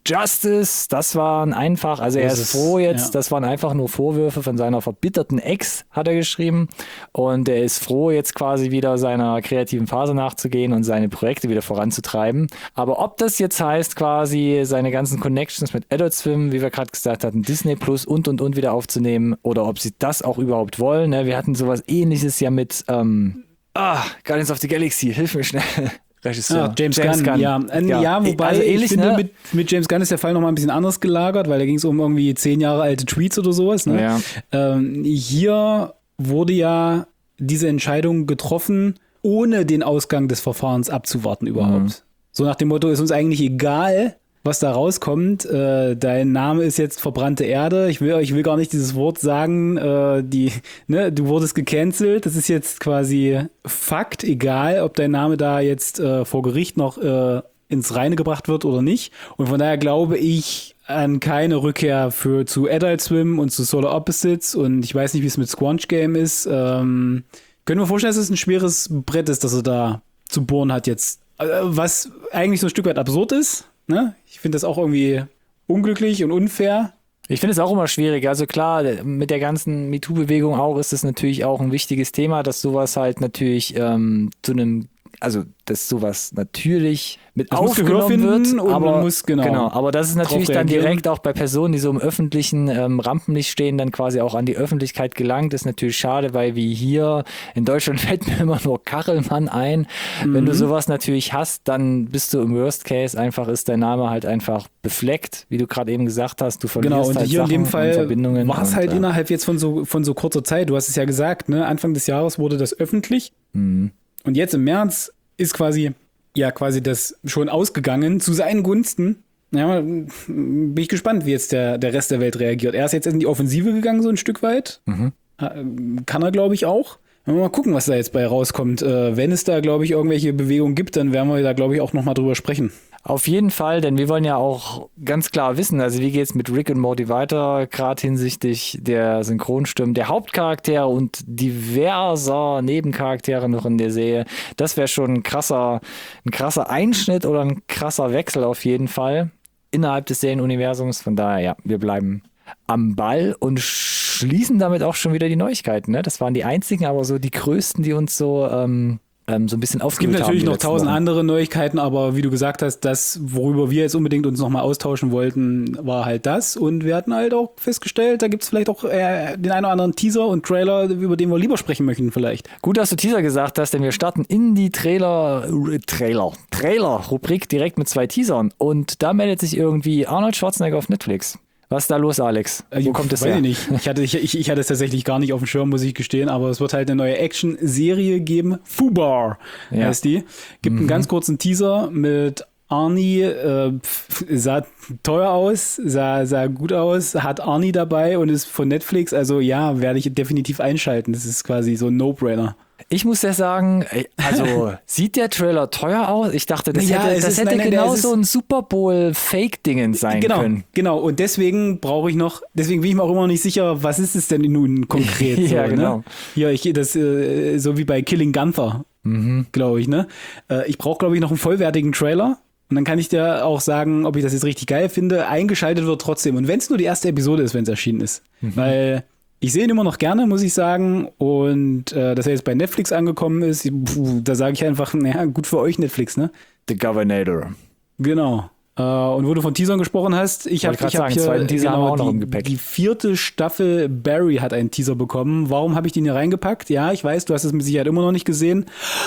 Justice, das waren einfach, also er Das ist ist- froh jetzt, ja. das waren einfach nur Vorwürfe von seiner verbitterten Ex, hat er geschrieben. Und er ist froh, jetzt quasi wieder seiner kreativen Phase nachzugehen und seine Projekte wieder voranzutreiben. Aber ob das jetzt heißt, quasi seine ganzen Connections mit Adult Swim, wie wir gerade gesagt hatten, Disney Plus und und und wieder aufzunehmen, oder ob sie das auch überhaupt wollen. Ne? Wir hatten sowas Ähnliches ja mit ähm, ah, Guardians of the Galaxy, hilf mir schnell. Regisseur. Ah, James, James Gunn, Gunn. Ja. Ähm, ja. ja, wobei also ähnlich, ich finde, ne? mit, mit James Gunn ist der Fall nochmal ein bisschen anders gelagert, weil da ging es um irgendwie zehn Jahre alte Tweets oder sowas. Ne? Ja. Ähm, hier wurde ja diese Entscheidung getroffen, ohne den Ausgang des Verfahrens abzuwarten überhaupt. Mhm. So nach dem Motto, ist uns eigentlich egal, was da rauskommt. Äh, dein Name ist jetzt verbrannte Erde. Ich will, ich will gar nicht dieses Wort sagen. Äh, die, ne, du wurdest gecancelt. Das ist jetzt quasi Fakt, egal, ob dein Name da jetzt äh, vor Gericht noch äh, ins Reine gebracht wird oder nicht. Und von daher glaube ich an keine Rückkehr für zu Adult Swim und zu Solar Opposites. Und ich weiß nicht, wie es mit Squanch Game ist. Ähm, können wir vorstellen, dass es ein schweres Brett ist, das er da zu bohren hat jetzt. Äh, was eigentlich so ein Stück weit absurd ist. Ne? Ich finde das auch irgendwie unglücklich und unfair. Ich finde es auch immer schwierig. Also klar, mit der ganzen MeToo-Bewegung auch ist es natürlich auch ein wichtiges Thema, dass sowas halt natürlich ähm, zu einem, also dass sowas natürlich mit das aufgenommen wird. Und aber, man muss, genau, genau, aber das ist natürlich dann reagieren. direkt auch bei Personen, die so im öffentlichen ähm, Rampenlicht stehen, dann quasi auch an die Öffentlichkeit gelangt. Das ist natürlich schade, weil wie hier in Deutschland fällt mir immer nur Kachelmann ein. Mhm. Wenn du sowas natürlich hast, dann bist du im Worst Case einfach, ist dein Name halt einfach befleckt, wie du gerade eben gesagt hast. Du verlierst genau, und halt hier Sachen in dem Fall Verbindungen. war es halt und, innerhalb jetzt von so, von so kurzer Zeit. Du hast es ja gesagt, ne? Anfang des Jahres wurde das öffentlich. Mhm. Und jetzt im März ist quasi ja quasi das schon ausgegangen zu seinen Gunsten. Ja, bin ich gespannt, wie jetzt der, der Rest der Welt reagiert. Er ist jetzt in die Offensive gegangen, so ein Stück weit. Mhm. Kann er, glaube ich, auch. Wenn wir mal gucken, was da jetzt bei rauskommt. Äh, wenn es da, glaube ich, irgendwelche Bewegungen gibt, dann werden wir da, glaube ich, auch nochmal drüber sprechen. Auf jeden Fall, denn wir wollen ja auch ganz klar wissen, also wie geht's mit Rick und Morty weiter, gerade hinsichtlich der Synchronstimmen, der Hauptcharaktere und diverser Nebencharaktere noch in der Serie. Das wäre schon ein krasser, ein krasser Einschnitt oder ein krasser Wechsel auf jeden Fall innerhalb des Serienuniversums. Von daher, ja, wir bleiben am Ball und schließen damit auch schon wieder die Neuigkeiten. Ne? Das waren die einzigen, aber so die größten, die uns so... Ähm, Ähm, so ein bisschen aufgewühlt haben. Es gibt natürlich noch tausend Wochen. andere Neuigkeiten, aber wie du gesagt hast, das, worüber wir jetzt unbedingt uns nochmal austauschen wollten, war halt das. Und wir hatten halt auch festgestellt, da gibt es vielleicht auch äh, den einen oder anderen Teaser und Trailer, über den wir lieber sprechen möchten vielleicht. Gut, dass du Teaser gesagt hast, denn wir starten in die Trailer, äh, Trailer, Trailer-Rubrik direkt mit zwei Teasern. Und da meldet sich irgendwie Arnold Schwarzenegger auf Netflix. Was ist da los, Alex? Wo Äh, kommt es weiß her? Ich nicht. Ich hatte, ich, ich, ich hatte es tatsächlich gar nicht auf dem Schirm, muss ich gestehen, aber es wird halt eine neue Action-Serie geben. Fubar Ja. heißt die. Gibt Mhm. einen ganz kurzen Teaser mit Arnie, äh, pf, sah teuer aus, sah, sah gut aus, hat Arnie dabei und ist von Netflix. Also ja, werde ich definitiv einschalten. Das ist quasi so ein No-Brainer. Ich muss ja sagen, also sieht der Trailer teuer aus? Ich dachte, das Ja, hätte, es das ist- hätte nein, nein, genau es ist- so ein Super Bowl-Fake-Dingen sein genau, können. Genau, und deswegen brauche ich noch, deswegen bin ich mir auch immer noch nicht sicher, was ist es denn nun konkret? Ja, so, genau. Ne? Ja, ich, das, äh, so wie bei Killing Gunther, Mhm. glaube ich, ne? Äh, ich brauche, glaube ich, noch einen vollwertigen Trailer. Und dann kann ich dir auch sagen, ob ich das jetzt richtig geil finde. Eingeschaltet wird trotzdem. Und wenn es nur die erste Episode ist, wenn es erschienen ist. Mhm. Weil ich sehe ihn immer noch gerne, muss ich sagen. Und äh, dass er jetzt bei Netflix angekommen ist, puh, da sage ich einfach, naja, gut für euch Netflix, ne? The Governator. Genau. Äh, und wo du von Teasern gesprochen hast, ich habe Wollte ich grad hab sagen, hier zweiten Teaser haben wir auch noch die, im Gepäck. die vierte Staffel Barry hat einen Teaser bekommen. Warum habe ich den hier reingepackt? Ja, ich weiß, du hast es mit Sicherheit immer noch nicht gesehen.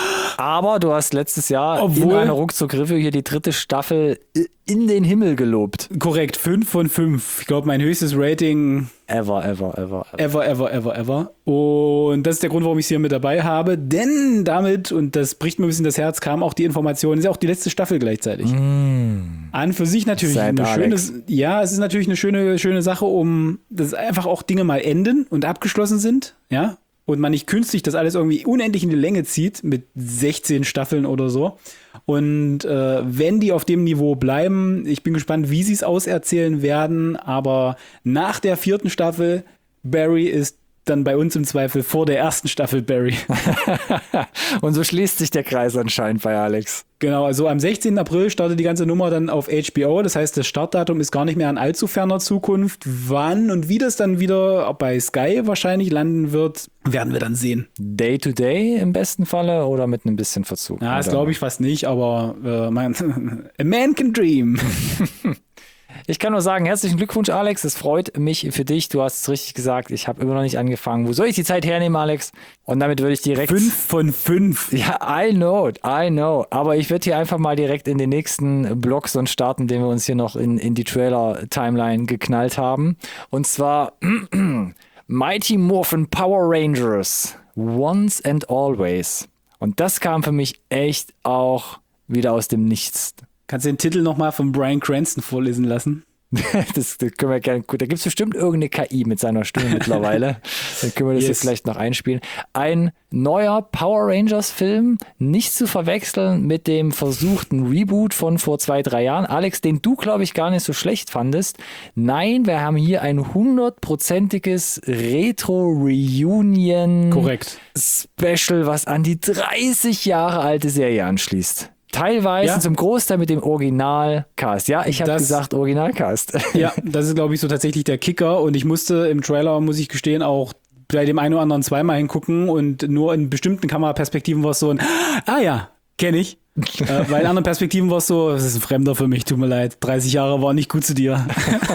Aber du hast letztes Jahr Obwohl- in einer Ruckzuck-Review hier die dritte Staffel in den Himmel gelobt. Korrekt, fünf von fünf. Ich glaube, mein höchstes Rating Ever, ever, ever. ever. ever, ever, ever, ever. Und das ist der Grund, warum ich es hier mit dabei habe. Denn damit, und das bricht mir ein bisschen das Herz, kam auch die Information, ist ja auch die letzte Staffel gleichzeitig. Mm. An für sich natürlich Seit eine schöne, Alex. ja, es ist natürlich eine schöne, schöne Sache, um, dass einfach auch Dinge mal enden und abgeschlossen sind, ja. Und man nicht künstlich das alles irgendwie unendlich in die Länge zieht mit sechzehn Staffeln oder so. Und äh, wenn die auf dem Niveau bleiben, ich bin gespannt, wie sie es auserzählen werden. Aber nach der vierten Staffel, Barry ist dann bei uns im Zweifel vor der ersten Staffel Barry. Und so schließt sich der Kreis anscheinend bei Alex. Genau, also am sechzehnten April startet die ganze Nummer dann auf H B O. Das heißt, das Startdatum ist gar nicht mehr in allzu ferner Zukunft. Wann und wie das dann wieder bei Sky wahrscheinlich landen wird, werden wir dann sehen. Day to day im besten Falle oder mit einem bisschen Verzug? Ja, das glaube ich fast nicht, aber äh, man, a man can dream. Ich kann nur sagen, herzlichen Glückwunsch, Alex. Es freut mich für dich. Du hast es richtig gesagt. Ich habe immer noch nicht angefangen. Wo soll ich die Zeit hernehmen, Alex? Und damit würde ich direkt... Fünf von fünf. Ja, I know, I know. Aber ich würde hier einfach mal direkt in den nächsten Block sonst starten, den wir uns hier noch in, in die Trailer-Timeline geknallt haben. Und zwar Mighty Morphin Power Rangers. Once and Always. Und das kam für mich echt auch wieder aus dem Nichts. Kannst du den Titel nochmal von Bryan Cranston vorlesen lassen? das, das können wir gerne. Gut, da gibt es bestimmt irgendeine K I mit seiner Stimme mittlerweile. Dann können wir das yes. jetzt vielleicht noch einspielen. Ein neuer Power Rangers Film, nicht zu verwechseln mit dem versuchten Reboot von vor zwei, drei Jahren. Alex, den du, glaube ich, gar nicht so schlecht fandest. Nein, wir haben hier ein hundertprozentiges Retro-Reunion Korrekt. Special, was an die dreißig Jahre alte Serie anschließt. Teilweise ja. zum Großteil mit dem Originalcast. Ja, ich habe gesagt Originalcast. Ja, das ist, glaube ich, so tatsächlich der Kicker. Und ich musste im Trailer, muss ich gestehen, auch bei dem einen oder anderen zweimal hingucken. Und nur in bestimmten Kameraperspektiven war es so ein, ah ja, kenne ich. äh, weil in anderen Perspektiven war es so, das ist ein Fremder für mich, tut mir leid. dreißig Jahre waren nicht gut zu dir.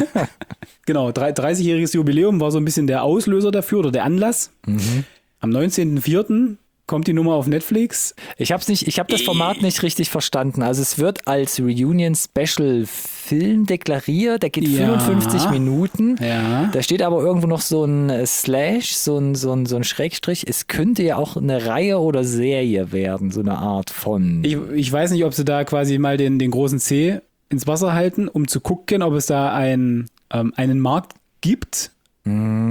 Genau, dreißigjähriges Jubiläum war so ein bisschen der Auslöser dafür oder der Anlass. Mhm. Am neunzehnten vierten kommt die Nummer auf Netflix. Ich habe nicht, ich habe das Format nicht richtig verstanden. Also es wird als Reunion Special Film deklariert. Der geht ja. fünfundfünfzig Minuten. Ja. Da steht aber irgendwo noch so ein Slash, so ein, so ein, so ein Schrägstrich. Es könnte ja auch eine Reihe oder Serie werden, so eine Art von. Ich, ich weiß nicht, ob sie da quasi mal den, den großen C ins Wasser halten, um zu gucken, ob es da ein, ähm, einen Markt gibt. Mhm.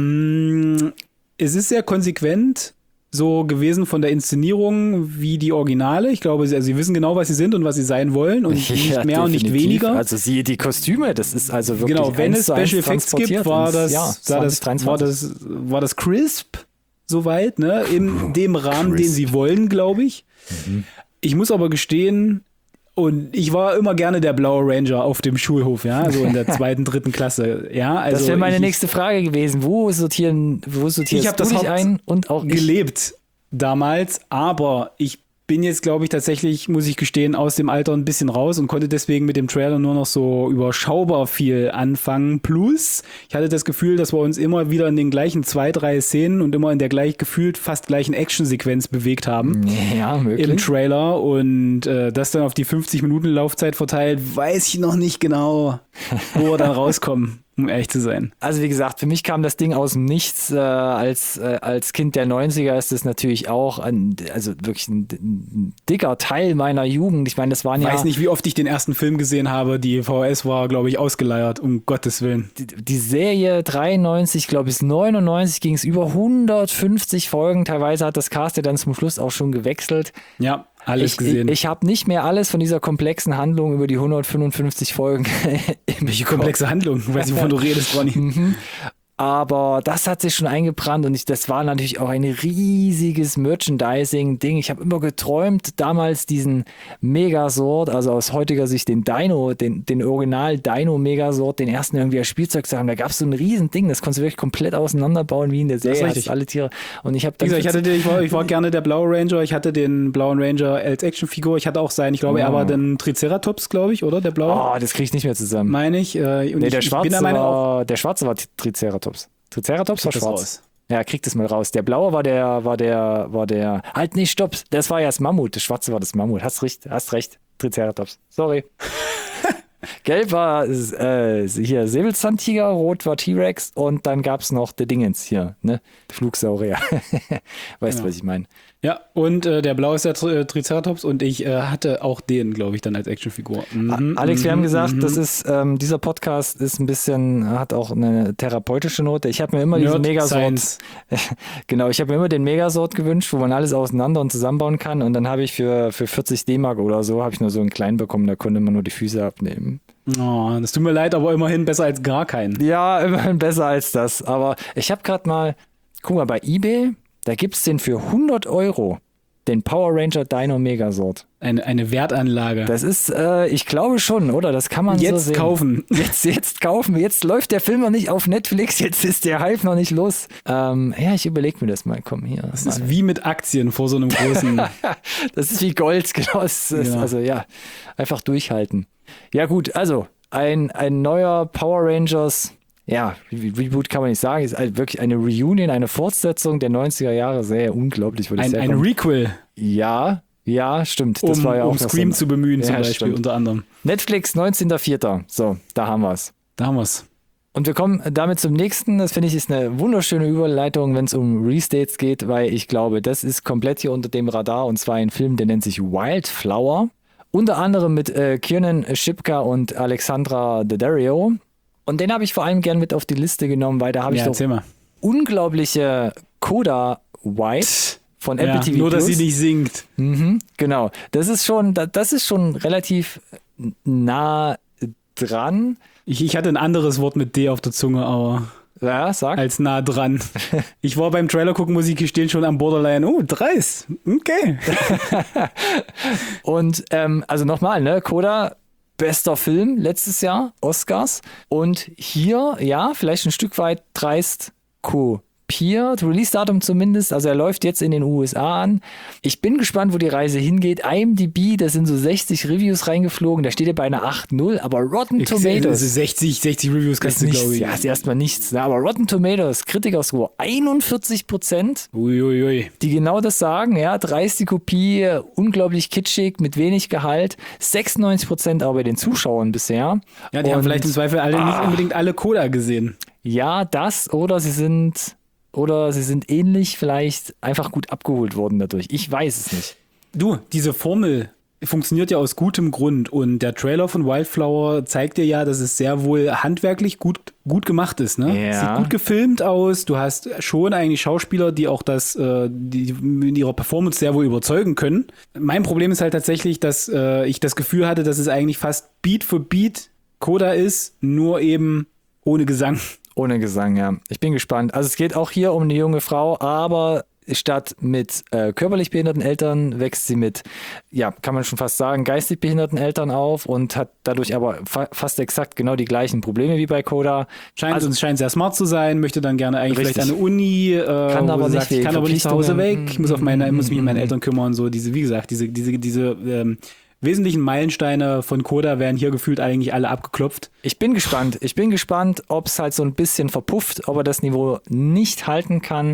Ähm, es ist sehr konsequent so gewesen von der Inszenierung wie die Originale. Ich glaube, sie, also sie wissen genau, was sie sind und was sie sein wollen und nicht ja, mehr und nicht weniger. Also siehe die Kostüme, das ist also wirklich genau, wenn es Special Effects gibt, war das, ja, das, war das war das crisp soweit, ne, in dem Rahmen, crisp. Den sie wollen, glaube ich. Mhm. Ich muss aber gestehen, und ich war immer gerne der blaue Ranger auf dem Schulhof, ja, so in der zweiten, dritten Klasse, ja. Also das wäre meine ich, nächste Frage gewesen. Wo sortieren, wo sortierst ich du dich ein und auch ich? Gelebt damals, aber ich bin jetzt, glaube ich, tatsächlich, muss ich gestehen, aus dem Alter ein bisschen raus und konnte deswegen mit dem Trailer nur noch so überschaubar viel anfangen. Plus, ich hatte das Gefühl, dass wir uns immer wieder in den gleichen zwei, drei Szenen und immer in der gleich gefühlt fast gleichen Actionsequenz bewegt haben. Ja, möglich. Im Trailer und äh, das dann auf die fünfzig Minuten Laufzeit verteilt, weiß ich noch nicht genau, wo wir dann rauskommen. Um ehrlich zu sein. Also wie gesagt, für mich kam das Ding aus dem Nichts. Äh, als, äh, als Kind der neunziger ist das natürlich auch ein, also wirklich ein, ein dicker Teil meiner Jugend. Ich meine, das waren ich ja... Ich weiß nicht, wie oft ich den ersten Film gesehen habe. Die V H S war, glaube ich, ausgeleiert, um Gottes Willen. Die, die Serie dreiundneunzig, glaube ich, bis neunundneunzig ging es über hundertfünfzig Folgen. Teilweise hat das Cast ja dann zum Schluss auch schon gewechselt. Ja. Alles ich, gesehen. Ich, ich habe nicht mehr alles von dieser komplexen Handlung über die hundertfünfundfünfzig Folgen. Welche komplexe Handlung? Ich weiß nicht, wovon du redest, Ronny. Mhm. Aber das hat sich schon eingebrannt und ich, das war natürlich auch ein riesiges Merchandising-Ding. Ich habe immer geträumt, damals diesen Megasort, also aus heutiger Sicht den Dino, den, den Original Dino Megasort, den ersten irgendwie als Spielzeug zu haben. Da gab es so ein riesen Ding, das konntest du wirklich komplett auseinanderbauen, wie in der Serie. Das ist alle Tiere. Und ich habe dann. Wie gesagt, ich, hatte den, ich, war, ich war gerne der blaue Ranger, ich hatte den blauen Ranger als Actionfigur, ich hatte auch seinen, ich glaube, oh. er war dann Triceratops, glaube ich, oder? Der blaue? Oh, das kriege ich nicht mehr zusammen. Meine ich. Äh, und nee, ich, der, Schwarze ich bin der, war, der Schwarze war Triceratops. Triceratops war schwarz. Raus. Ja, kriegt das mal raus. Der blaue war der, war der, war der. Halt, nee, stopp. Das war ja das Mammut. Das schwarze war das Mammut. Hast recht, hast recht. Triceratops. Sorry. Gelb war äh, hier Säbelzahntiger, rot war T-Rex und dann gab es noch der Dingens hier, ne? Flugsaurier. Weißt du, ja. was ich meine? Ja, und äh, der blaue ist der Tri- Triceratops und ich äh, hatte auch den, glaube ich, dann als Actionfigur. Mhm, Alex, wir mhm, haben gesagt, mhm. das ist, ähm, dieser Podcast ist ein bisschen, hat auch eine therapeutische Note. Ich habe mir immer diesen Megasort, genau, ich habe mir immer den Megasort gewünscht, wo man alles auseinander und zusammenbauen kann und dann habe ich für, für vierzig D-Mark oder so, habe ich nur so einen kleinen bekommen, da konnte man nur die Füße abnehmen. Oh, das tut mir leid, aber immerhin besser als gar keinen. Ja, immerhin besser als das, aber ich habe gerade mal guck mal, bei eBay, da gibt es den für hundert Euro. Den Power Ranger Dino Megazord. Eine, eine Wertanlage. Das ist, äh, ich glaube schon, oder? Das kann man jetzt so sehen. Jetzt kaufen. Jetzt, jetzt kaufen. Jetzt läuft der Film noch nicht auf Netflix, jetzt ist der Hype noch nicht los. Ähm, ja, ich überlege mir das mal. Komm, hier. Das ist wie mit Aktien vor so einem großen... Das ist wie Gold, genau. Das ist, ja. Also ja, einfach durchhalten. Ja gut, also ein, ein neuer Power Rangers... Ja, Reboot kann man nicht sagen. Ist halt wirklich eine Reunion, eine Fortsetzung der neunziger Jahre. Sehr unglaublich, würde ich ein, sagen. Ein Requel. Ja, ja, stimmt. Das um war ja auch um Scream so. zu bemühen, ja, zum Beispiel, stimmt. unter anderem. Netflix, neunzehnter vierter So, da haben wir es. Da haben wir es. Und wir kommen damit zum nächsten. Das finde ich ist eine wunderschöne Überleitung, wenn es um Restates geht, weil ich glaube, das ist komplett hier unter dem Radar. Und zwar ein Film, der nennt sich Wildflower. Unter anderem mit äh, Kiernan Shipka und Alexandra Daddario. Und den habe ich vor allem gern mit auf die Liste genommen, weil da habe ja, ich doch unglaubliche Coda-Vibes von Apple ja, T V nur, Plus. dass sie nicht singt. Mhm, genau. Das ist schon, das ist schon relativ nah dran. Ich, ich hatte ein anderes Wort mit D auf der Zunge, aber ja, sag. als nah dran. Ich war beim Trailer gucken, muss ich gestehen, schon am Borderline. Oh, dreist. Okay. Und ähm, also nochmal, ne, Coda, bester Film letztes Jahr, Oscars. Und hier, ja, vielleicht ein Stück weit dreist kopiert, Release-Datum zumindest, also er läuft jetzt in den U S A an. Ich bin gespannt, wo die Reise hingeht. IMDb, da sind so sechzig Reviews reingeflogen, da steht er bei einer acht Komma null, aber Rotten Ich Tomatoes... Also sechzig, sechzig Reviews kannst du, glaube ich. Ja, ist erstmal nichts, ne? Aber Rotten Tomatoes, Kritiker-Score einundvierzig Prozent, Uiuiui. Ui, ui. die genau das sagen, ja, dreiste Kopie, unglaublich kitschig, mit wenig Gehalt, sechsundneunzig Prozent aber bei den Zuschauern bisher. Ja, die Und, haben vielleicht im Zweifel alle ah, nicht unbedingt alle Coda gesehen. Ja, das oder sie sind oder sie sind ähnlich vielleicht einfach gut abgeholt worden dadurch. Ich weiß es nicht. Du, diese Formel funktioniert ja aus gutem Grund und der Trailer von Wildflower zeigt dir ja, dass es sehr wohl handwerklich gut, gut gemacht ist. Ne? Ja. Sieht gut gefilmt aus, du hast schon eigentlich Schauspieler, die auch das äh, die in ihrer Performance sehr wohl überzeugen können. Mein Problem ist halt tatsächlich, dass äh, ich das Gefühl hatte, dass es eigentlich fast Beat für Beat Coda ist, nur eben ohne Gesang. Ohne Gesang, ja. Ich bin gespannt. Also es geht auch hier um eine junge Frau, aber statt mit äh, körperlich behinderten Eltern wächst sie mit, ja, kann man schon fast sagen, geistig behinderten Eltern auf und hat dadurch aber fa- fast exakt genau die gleichen Probleme wie bei Coda. Scheint, Also- also, scheint sehr smart zu sein, möchte dann gerne eigentlich Richtig. vielleicht an eine Uni, äh, Kann wo aber sie nicht sagt, ich wegen kann aber nicht zu Hause weg, Verpflichtungen. ich muss, auf meine, muss mich um meine Eltern kümmern, so diese, wie gesagt, diese, diese, diese ähm, wesentlichen Meilensteine von Coda werden hier gefühlt eigentlich alle abgeklopft. Ich bin gespannt. Ich bin gespannt, ob es halt so ein bisschen verpufft, ob er das Niveau nicht halten kann.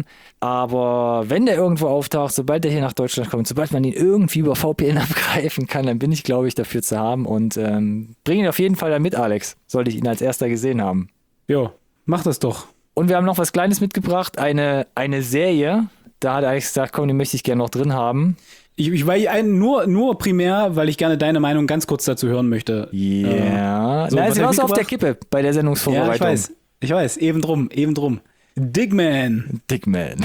Aber wenn der irgendwo auftaucht, sobald er hier nach Deutschland kommt, sobald man ihn irgendwie über V P N abgreifen kann, dann bin ich, glaube ich, dafür zu haben. Und ähm, bring ihn auf jeden Fall da mit, Alex. Sollte ich ihn als erster gesehen haben. Jo, mach das doch. Und wir haben noch was Kleines mitgebracht. Eine, eine Serie. Da hat Alex gesagt, komm, die möchte ich gerne noch drin haben. Ich, ich war hier ein, nur, nur primär, weil ich gerne deine Meinung ganz kurz dazu hören möchte. Ja. Äh, so, Na, was sie hab war ich so auf der mitgebracht? Kippe bei der Ja, Sendungsvorbereitung. ich weiß. Ich weiß, eben drum, eben drum. Digman. Dickman.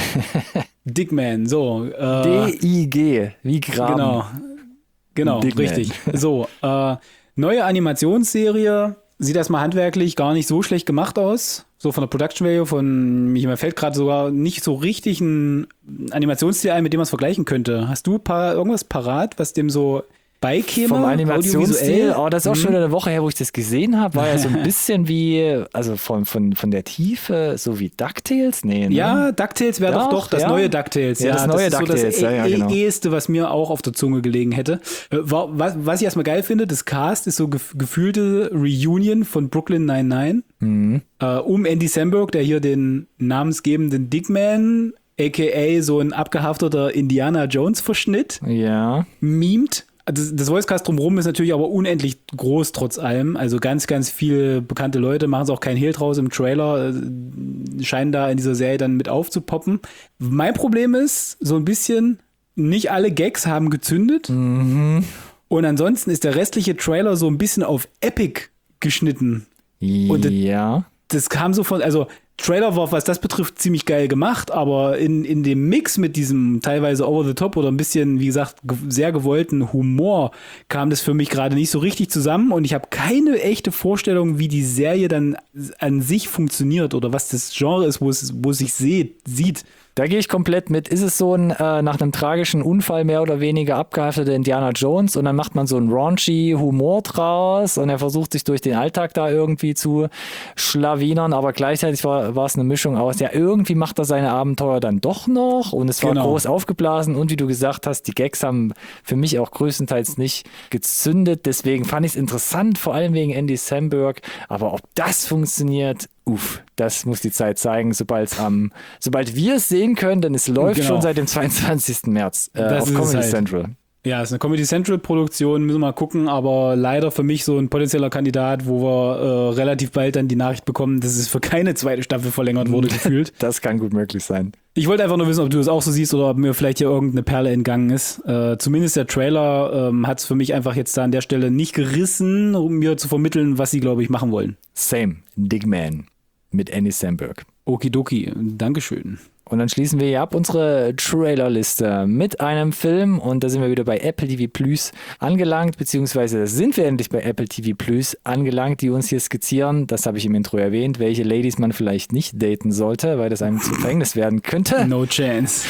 Digman, so. Äh, D I G, wie Graben. Genau. Genau, Digman. richtig. So, äh, neue Animationsserie. Sieht erstmal handwerklich gar nicht so schlecht gemacht aus. So von der Production Value, von mir fällt gerade sogar nicht so richtig ein Animationsstil ein, mit dem man es vergleichen könnte. Hast du paar, irgendwas parat, was dem so beikäme? Vom Animationsstil, audiovisuell? oh, das ist auch Mhm. schon wieder eine Woche her, wo ich das gesehen habe, war ja so ein bisschen wie, also von, von, von der Tiefe, so wie DuckTales? Nee, ne? Ja, DuckTales wäre doch, Doch, doch das ja. neue DuckTales. Ja, das neue ist DuckTales, so das ja, ja, genau. eheste, was mir auch auf der Zunge gelegen hätte. Äh, wa- Was, was ich erstmal geil finde, das Cast ist so gef- gefühlte Reunion von Brooklyn Nine-Nine. Mhm. Äh, um Andy Samberg, der hier den namensgebenden Digman, aka so ein abgehafteter Indiana Jones-Verschnitt, Ja. mimt. Das, das Voicecast drumherum ist natürlich aber unendlich groß trotz allem. Also ganz, ganz viele bekannte Leute machen es auch kein Hehl draus im Trailer, äh, scheinen da in dieser Serie dann mit aufzupoppen. Mein Problem ist so ein bisschen, nicht alle Gags haben gezündet. Mhm. Und ansonsten ist der restliche Trailer so ein bisschen auf Epic geschnitten. Und das- ja. Das kam so von, also Trailer war, was das betrifft, ziemlich geil gemacht, aber in, in dem Mix mit diesem teilweise over the top oder ein bisschen, wie gesagt, ge- sehr gewollten Humor kam das für mich gerade nicht so richtig zusammen und ich habe keine echte Vorstellung, wie die Serie dann an sich funktioniert oder was das Genre ist, wo es, wo es sich seht, sieht. Da gehe ich komplett mit. Ist es so ein äh, nach einem tragischen Unfall mehr oder weniger abgehaftete Indiana Jones und dann macht man so einen raunchy Humor draus und er versucht sich durch den Alltag da irgendwie zu schlawinern, aber gleichzeitig war, war es eine Mischung aus, ja irgendwie macht er seine Abenteuer dann doch noch und es war Genau. groß aufgeblasen und wie du gesagt hast, die Gags haben für mich auch größtenteils nicht gezündet, deswegen fand ich es interessant, vor allem wegen Andy Samberg, aber ob das funktioniert, uff, das muss die Zeit zeigen, sobald am, sobald wir es sehen können, denn es läuft Genau. schon seit dem zweiundzwanzigsten März äh, Das auf ist es Comedy halt. Central. Ja, es ist eine Comedy Central Produktion, müssen wir mal gucken, aber leider für mich so ein potenzieller Kandidat, wo wir äh, relativ bald dann die Nachricht bekommen, dass es für keine zweite Staffel verlängert wurde, gefühlt. Das kann gut möglich sein. Ich wollte einfach nur wissen, ob du das auch so siehst oder ob mir vielleicht hier irgendeine Perle entgangen ist. Äh, zumindest der Trailer ähm, hat es für mich einfach jetzt da an der Stelle nicht gerissen, um mir zu vermitteln, was sie, glaube ich, machen wollen. Same, Dig Man mit Andy Samberg. Okidoki, Dankeschön. Und dann schließen wir hier ab unsere Trailerliste mit einem Film und da sind wir wieder bei Apple T V Plus angelangt, beziehungsweise da sind wir endlich bei Apple T V Plus angelangt, die uns hier skizzieren, das habe ich im Intro erwähnt, welche Ladies man vielleicht nicht daten sollte, weil das einem zu Verhängnis werden könnte. No chance.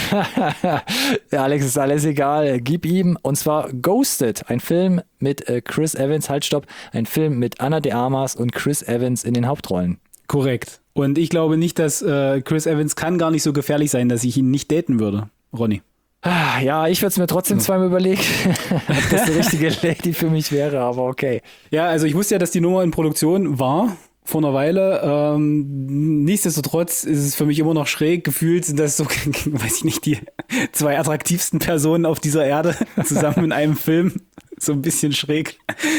Ja, Alex, ist alles egal, gib ihm. Und zwar Ghosted, ein Film mit äh, Chris Evans, halt stopp, ein Film mit Ana de Armas und Chris Evans in den Hauptrollen. Korrekt. Und ich glaube nicht, dass äh, Chris Evans kann gar nicht so gefährlich sein, dass ich ihn nicht daten würde, Ronny. Ah, ja, ich würde es mir trotzdem zweimal überlegen, ob das die richtige Lady für mich wäre, aber okay. Ja, also ich wusste ja, dass die Nummer in Produktion war vor einer Weile. Ähm, nichtsdestotrotz ist es für mich immer noch schräg. Gefühlt sind das so, weiß ich nicht, die zwei attraktivsten Personen auf dieser Erde zusammen in einem Film. So ein bisschen schräg.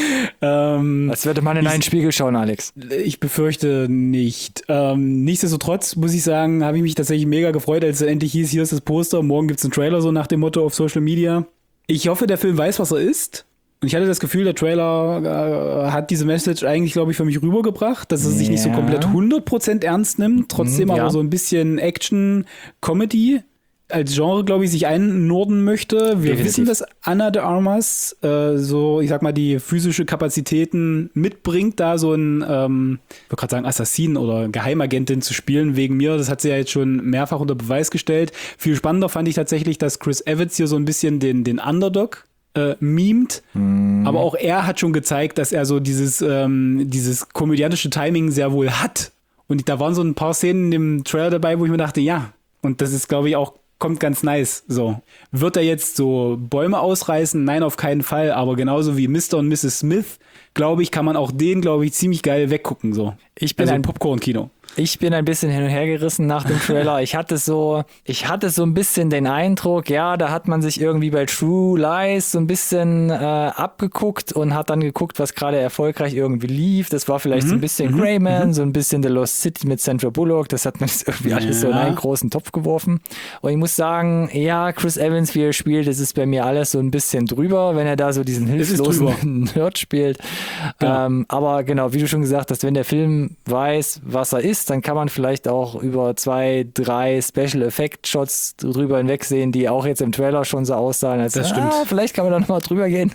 Ähm, Als würde man in einen Spiegel schauen, Alex. Ich befürchte nicht. Ähm, nichtsdestotrotz muss ich sagen, habe ich mich tatsächlich mega gefreut, als es endlich hieß, hier ist das Poster, morgen gibt es einen Trailer, so nach dem Motto auf Social Media. Ich hoffe, der Film weiß, was er ist. Und ich hatte das Gefühl, der Trailer äh, hat diese Message eigentlich, glaube ich, für mich rübergebracht, dass er sich nicht so Ja. komplett hundert Prozent ernst nimmt, trotzdem Mhm, ja. aber so ein bisschen Action-Comedy als Genre, glaube ich, sich einnorden möchte. Wir Definitiv. wissen, dass Ana de Armas äh, so, ich sag mal, die physische Kapazitäten mitbringt, da so ein, ähm, ich wollte gerade sagen, Assassin oder Geheimagentin zu spielen, wegen mir. Das hat sie ja jetzt schon mehrfach unter Beweis gestellt. Viel spannender fand ich tatsächlich, dass Chris Evans hier so ein bisschen den, den Underdog äh, memt. Mhm. Aber auch er hat schon gezeigt, dass er so dieses, ähm, dieses komödiantische Timing sehr wohl hat. Und da waren so ein paar Szenen in dem Trailer dabei, wo ich mir dachte, ja, und das ist, glaube ich, auch kommt ganz nice. So. Wird er jetzt so Bäume ausreißen? Nein, auf keinen Fall. Aber genauso wie Mister und Misses Smith, glaube ich, kann man auch den, glaube ich, ziemlich geil weggucken. So. Ich bin Also ein Popcorn-Kino. Ich bin ein bisschen hin und her gerissen nach dem Trailer. Ich hatte so, ich hatte so ein bisschen den Eindruck, ja, da hat man sich irgendwie bei True Lies so ein bisschen äh, abgeguckt und hat dann geguckt, was gerade erfolgreich irgendwie lief. Das war vielleicht Mhm. so ein bisschen Mhm. Greyman, so ein bisschen The Lost City mit Sandra Bullock. Das hat man jetzt irgendwie Ja. alles so in einen großen Topf geworfen. Und ich muss sagen, ja, Chris Evans, wie er spielt, das ist bei mir alles so ein bisschen drüber, wenn er da so diesen Es ist hilflosen Nerd spielt. Genau. Ähm, aber genau, wie du schon gesagt hast, wenn der Film weiß, was er ist, dann kann man vielleicht auch über zwei, drei Special Effect Shots drüber hinwegsehen, die auch jetzt im Trailer schon so aussahen, als Das stimmt. ah, vielleicht kann man da nochmal drüber gehen.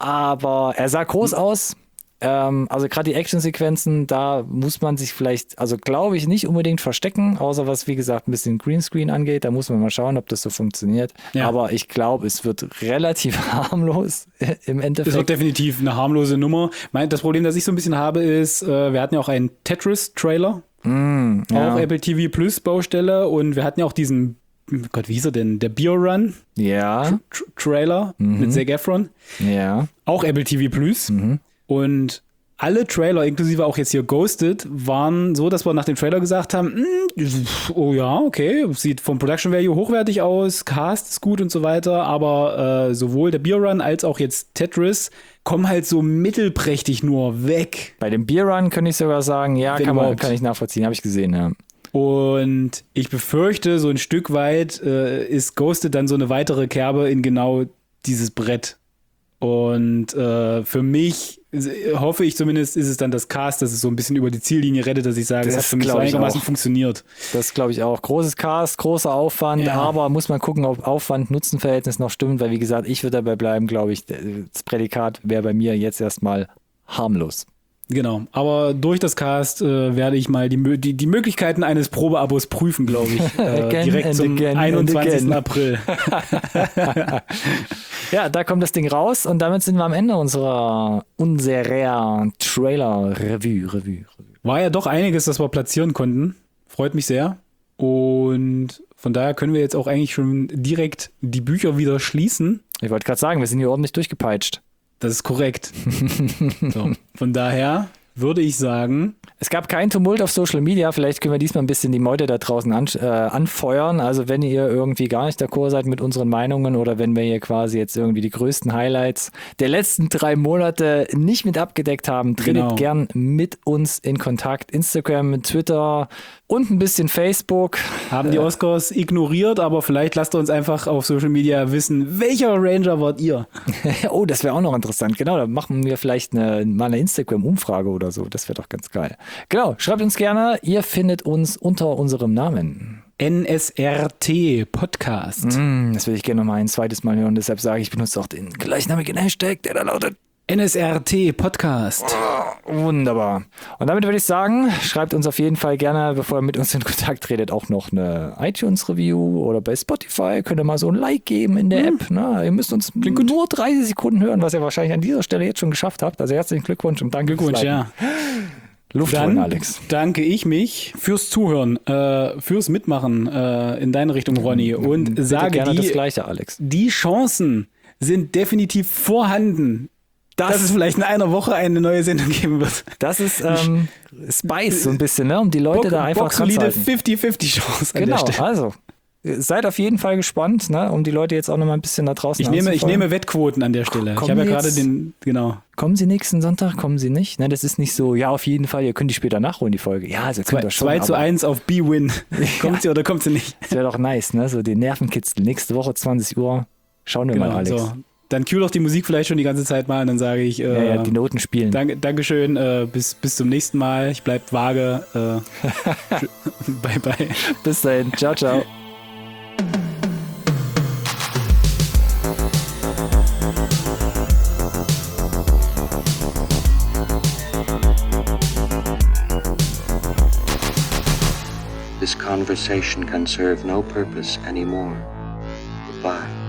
Aber er sah groß aus. Ähm, also gerade die Actionsequenzen, da muss man sich vielleicht, also glaube ich, nicht unbedingt verstecken, außer was, wie gesagt, ein bisschen Greenscreen angeht. Da muss man mal schauen, ob das so funktioniert. Ja. Aber ich glaube, es wird relativ harmlos im Endeffekt. Es wird definitiv eine harmlose Nummer. Mein, das Problem, das ich so ein bisschen habe, ist, äh, wir hatten ja auch einen Tetris-Trailer. Mm, ja. Auch Apple T V Plus Baustelle. Und wir hatten ja auch diesen, Gott, wie hieß er denn? Der Beer Run Ja, Tr- Trailer Mhm. mit Zac Efron. ja. Auch Apple T V Plus. Mhm. Und alle Trailer, inklusive auch jetzt hier Ghosted, waren so, dass wir nach dem Trailer gesagt haben, "Mm, oh ja, okay, sieht vom Production Value hochwertig aus, Cast ist gut und so weiter, aber äh, sowohl der Beer Run als auch jetzt Tetris kommen halt so mittelprächtig nur weg. Bei dem Beer Run könnte ich sogar sagen, ja, Wenn kann, man, überhaupt. kann ich nachvollziehen, habe ich gesehen, ja. Und ich befürchte, so ein Stück weit äh, ist Ghosted dann so eine weitere Kerbe in genau dieses Brett. Und äh, für mich, hoffe ich zumindest, ist es dann das Cast, dass es so ein bisschen über die Ziellinie rettet, dass ich sage, Das es hat für mich so glaub ich einigermaßen auch. funktioniert. Das glaube ich auch. Großes Cast, großer Aufwand, Ja. aber muss man gucken, ob Aufwand-Nutzen-Verhältnis noch stimmt, weil wie gesagt, ich würde dabei bleiben, glaube ich, das Prädikat wäre bei mir jetzt erstmal harmlos. Genau, aber durch das Cast äh, werde ich mal die, Mö- die, die Möglichkeiten eines Probeabos prüfen, glaube ich. Äh, Again direkt and zum again and einundzwanzigsten again. April. Ja, da kommt das Ding raus und damit sind wir am Ende unserer unserer Trailer-Revue. Revue, Revue. War ja doch einiges, das wir platzieren konnten. Freut mich sehr. Und von daher können wir jetzt auch eigentlich schon direkt die Bücher wieder schließen. Ich wollte gerade sagen, wir sind hier ordentlich durchgepeitscht. Das ist korrekt. So, von daher würde ich sagen, Es gab keinen Tumult auf Social Media, vielleicht können wir diesmal ein bisschen die Meute da draußen an, äh, anfeuern. Also wenn ihr irgendwie gar nicht d'accord seid mit unseren Meinungen oder wenn wir hier quasi jetzt irgendwie die größten Highlights der letzten drei Monate nicht mit abgedeckt haben, tretet Genau. gern mit uns in Kontakt. Instagram, Twitter und ein bisschen Facebook. haben die Oscars ignoriert, aber vielleicht lasst ihr uns einfach auf Social Media wissen, welcher Ranger wart ihr? Oh, das wäre auch noch interessant. Genau, da machen wir vielleicht eine, mal eine Instagram-Umfrage oder so. Das wäre doch ganz geil. Genau, schreibt uns gerne. Ihr findet uns unter unserem Namen. N S R T Podcast. Hm, das will ich gerne noch mal ein zweites Mal hören. Deshalb sage ich, ich benutze auch den gleichnamigen Hashtag, der da lautet N S R T Podcast. wunderbar. Und damit würde ich sagen, schreibt uns auf jeden Fall gerne, bevor ihr mit uns in Kontakt tretet, auch noch eine iTunes-Review oder bei Spotify. Könnt ihr mal so ein Like geben in der App. Ne? Ihr müsst uns nur dreißig Sekunden hören, was ihr wahrscheinlich an dieser Stelle jetzt schon geschafft habt. Also herzlichen Glückwunsch und danke Glückwunsch, fürs ja. Luft Dann holen, Alex. danke ich mich fürs Zuhören, äh, fürs Mitmachen äh, in deine Richtung, Ronny. Und Bitte sage, gerne das die, Gleiche, Alex. die Chancen sind definitiv vorhanden, Das- dass es vielleicht in einer Woche eine neue Sendung geben wird. Das ist ähm, Spice so ein bisschen, ne? Um die Leute da einfach dran zu solide halten. fünfzig fünfzig Chance an Genau, der Stelle. also seid auf jeden Fall gespannt, ne? Um die Leute jetzt auch noch mal ein bisschen da draußen Ich nehme, ich anzufeuern. nehme Wettquoten an der Stelle. Kommen ich habe ja wir gerade jetzt- den, genau. Kommen Sie nächsten Sonntag? Kommen Sie nicht? Ne, das ist nicht so, ja, auf jeden Fall, ihr könnt die später nachholen, die Folge. Ja, also könnt ihr schon. zwei zu aber eins auf B-Win. Kommt sie oder kommt sie nicht? Das wäre doch nice, ne? So den Nervenkitzel. Nächste Woche zwanzig Uhr. Schauen wir mal, Alex. so. Dann cue doch die Musik vielleicht schon die ganze Zeit mal und dann sage ich, äh, Ja, ja, die Noten spielen. danke, Dankeschön, äh, bis, bis zum nächsten Mal. Ich bleib vage. Äh, bye, bye. Bis dahin. Ciao, ciao. This conversation can serve no purpose anymore. Goodbye.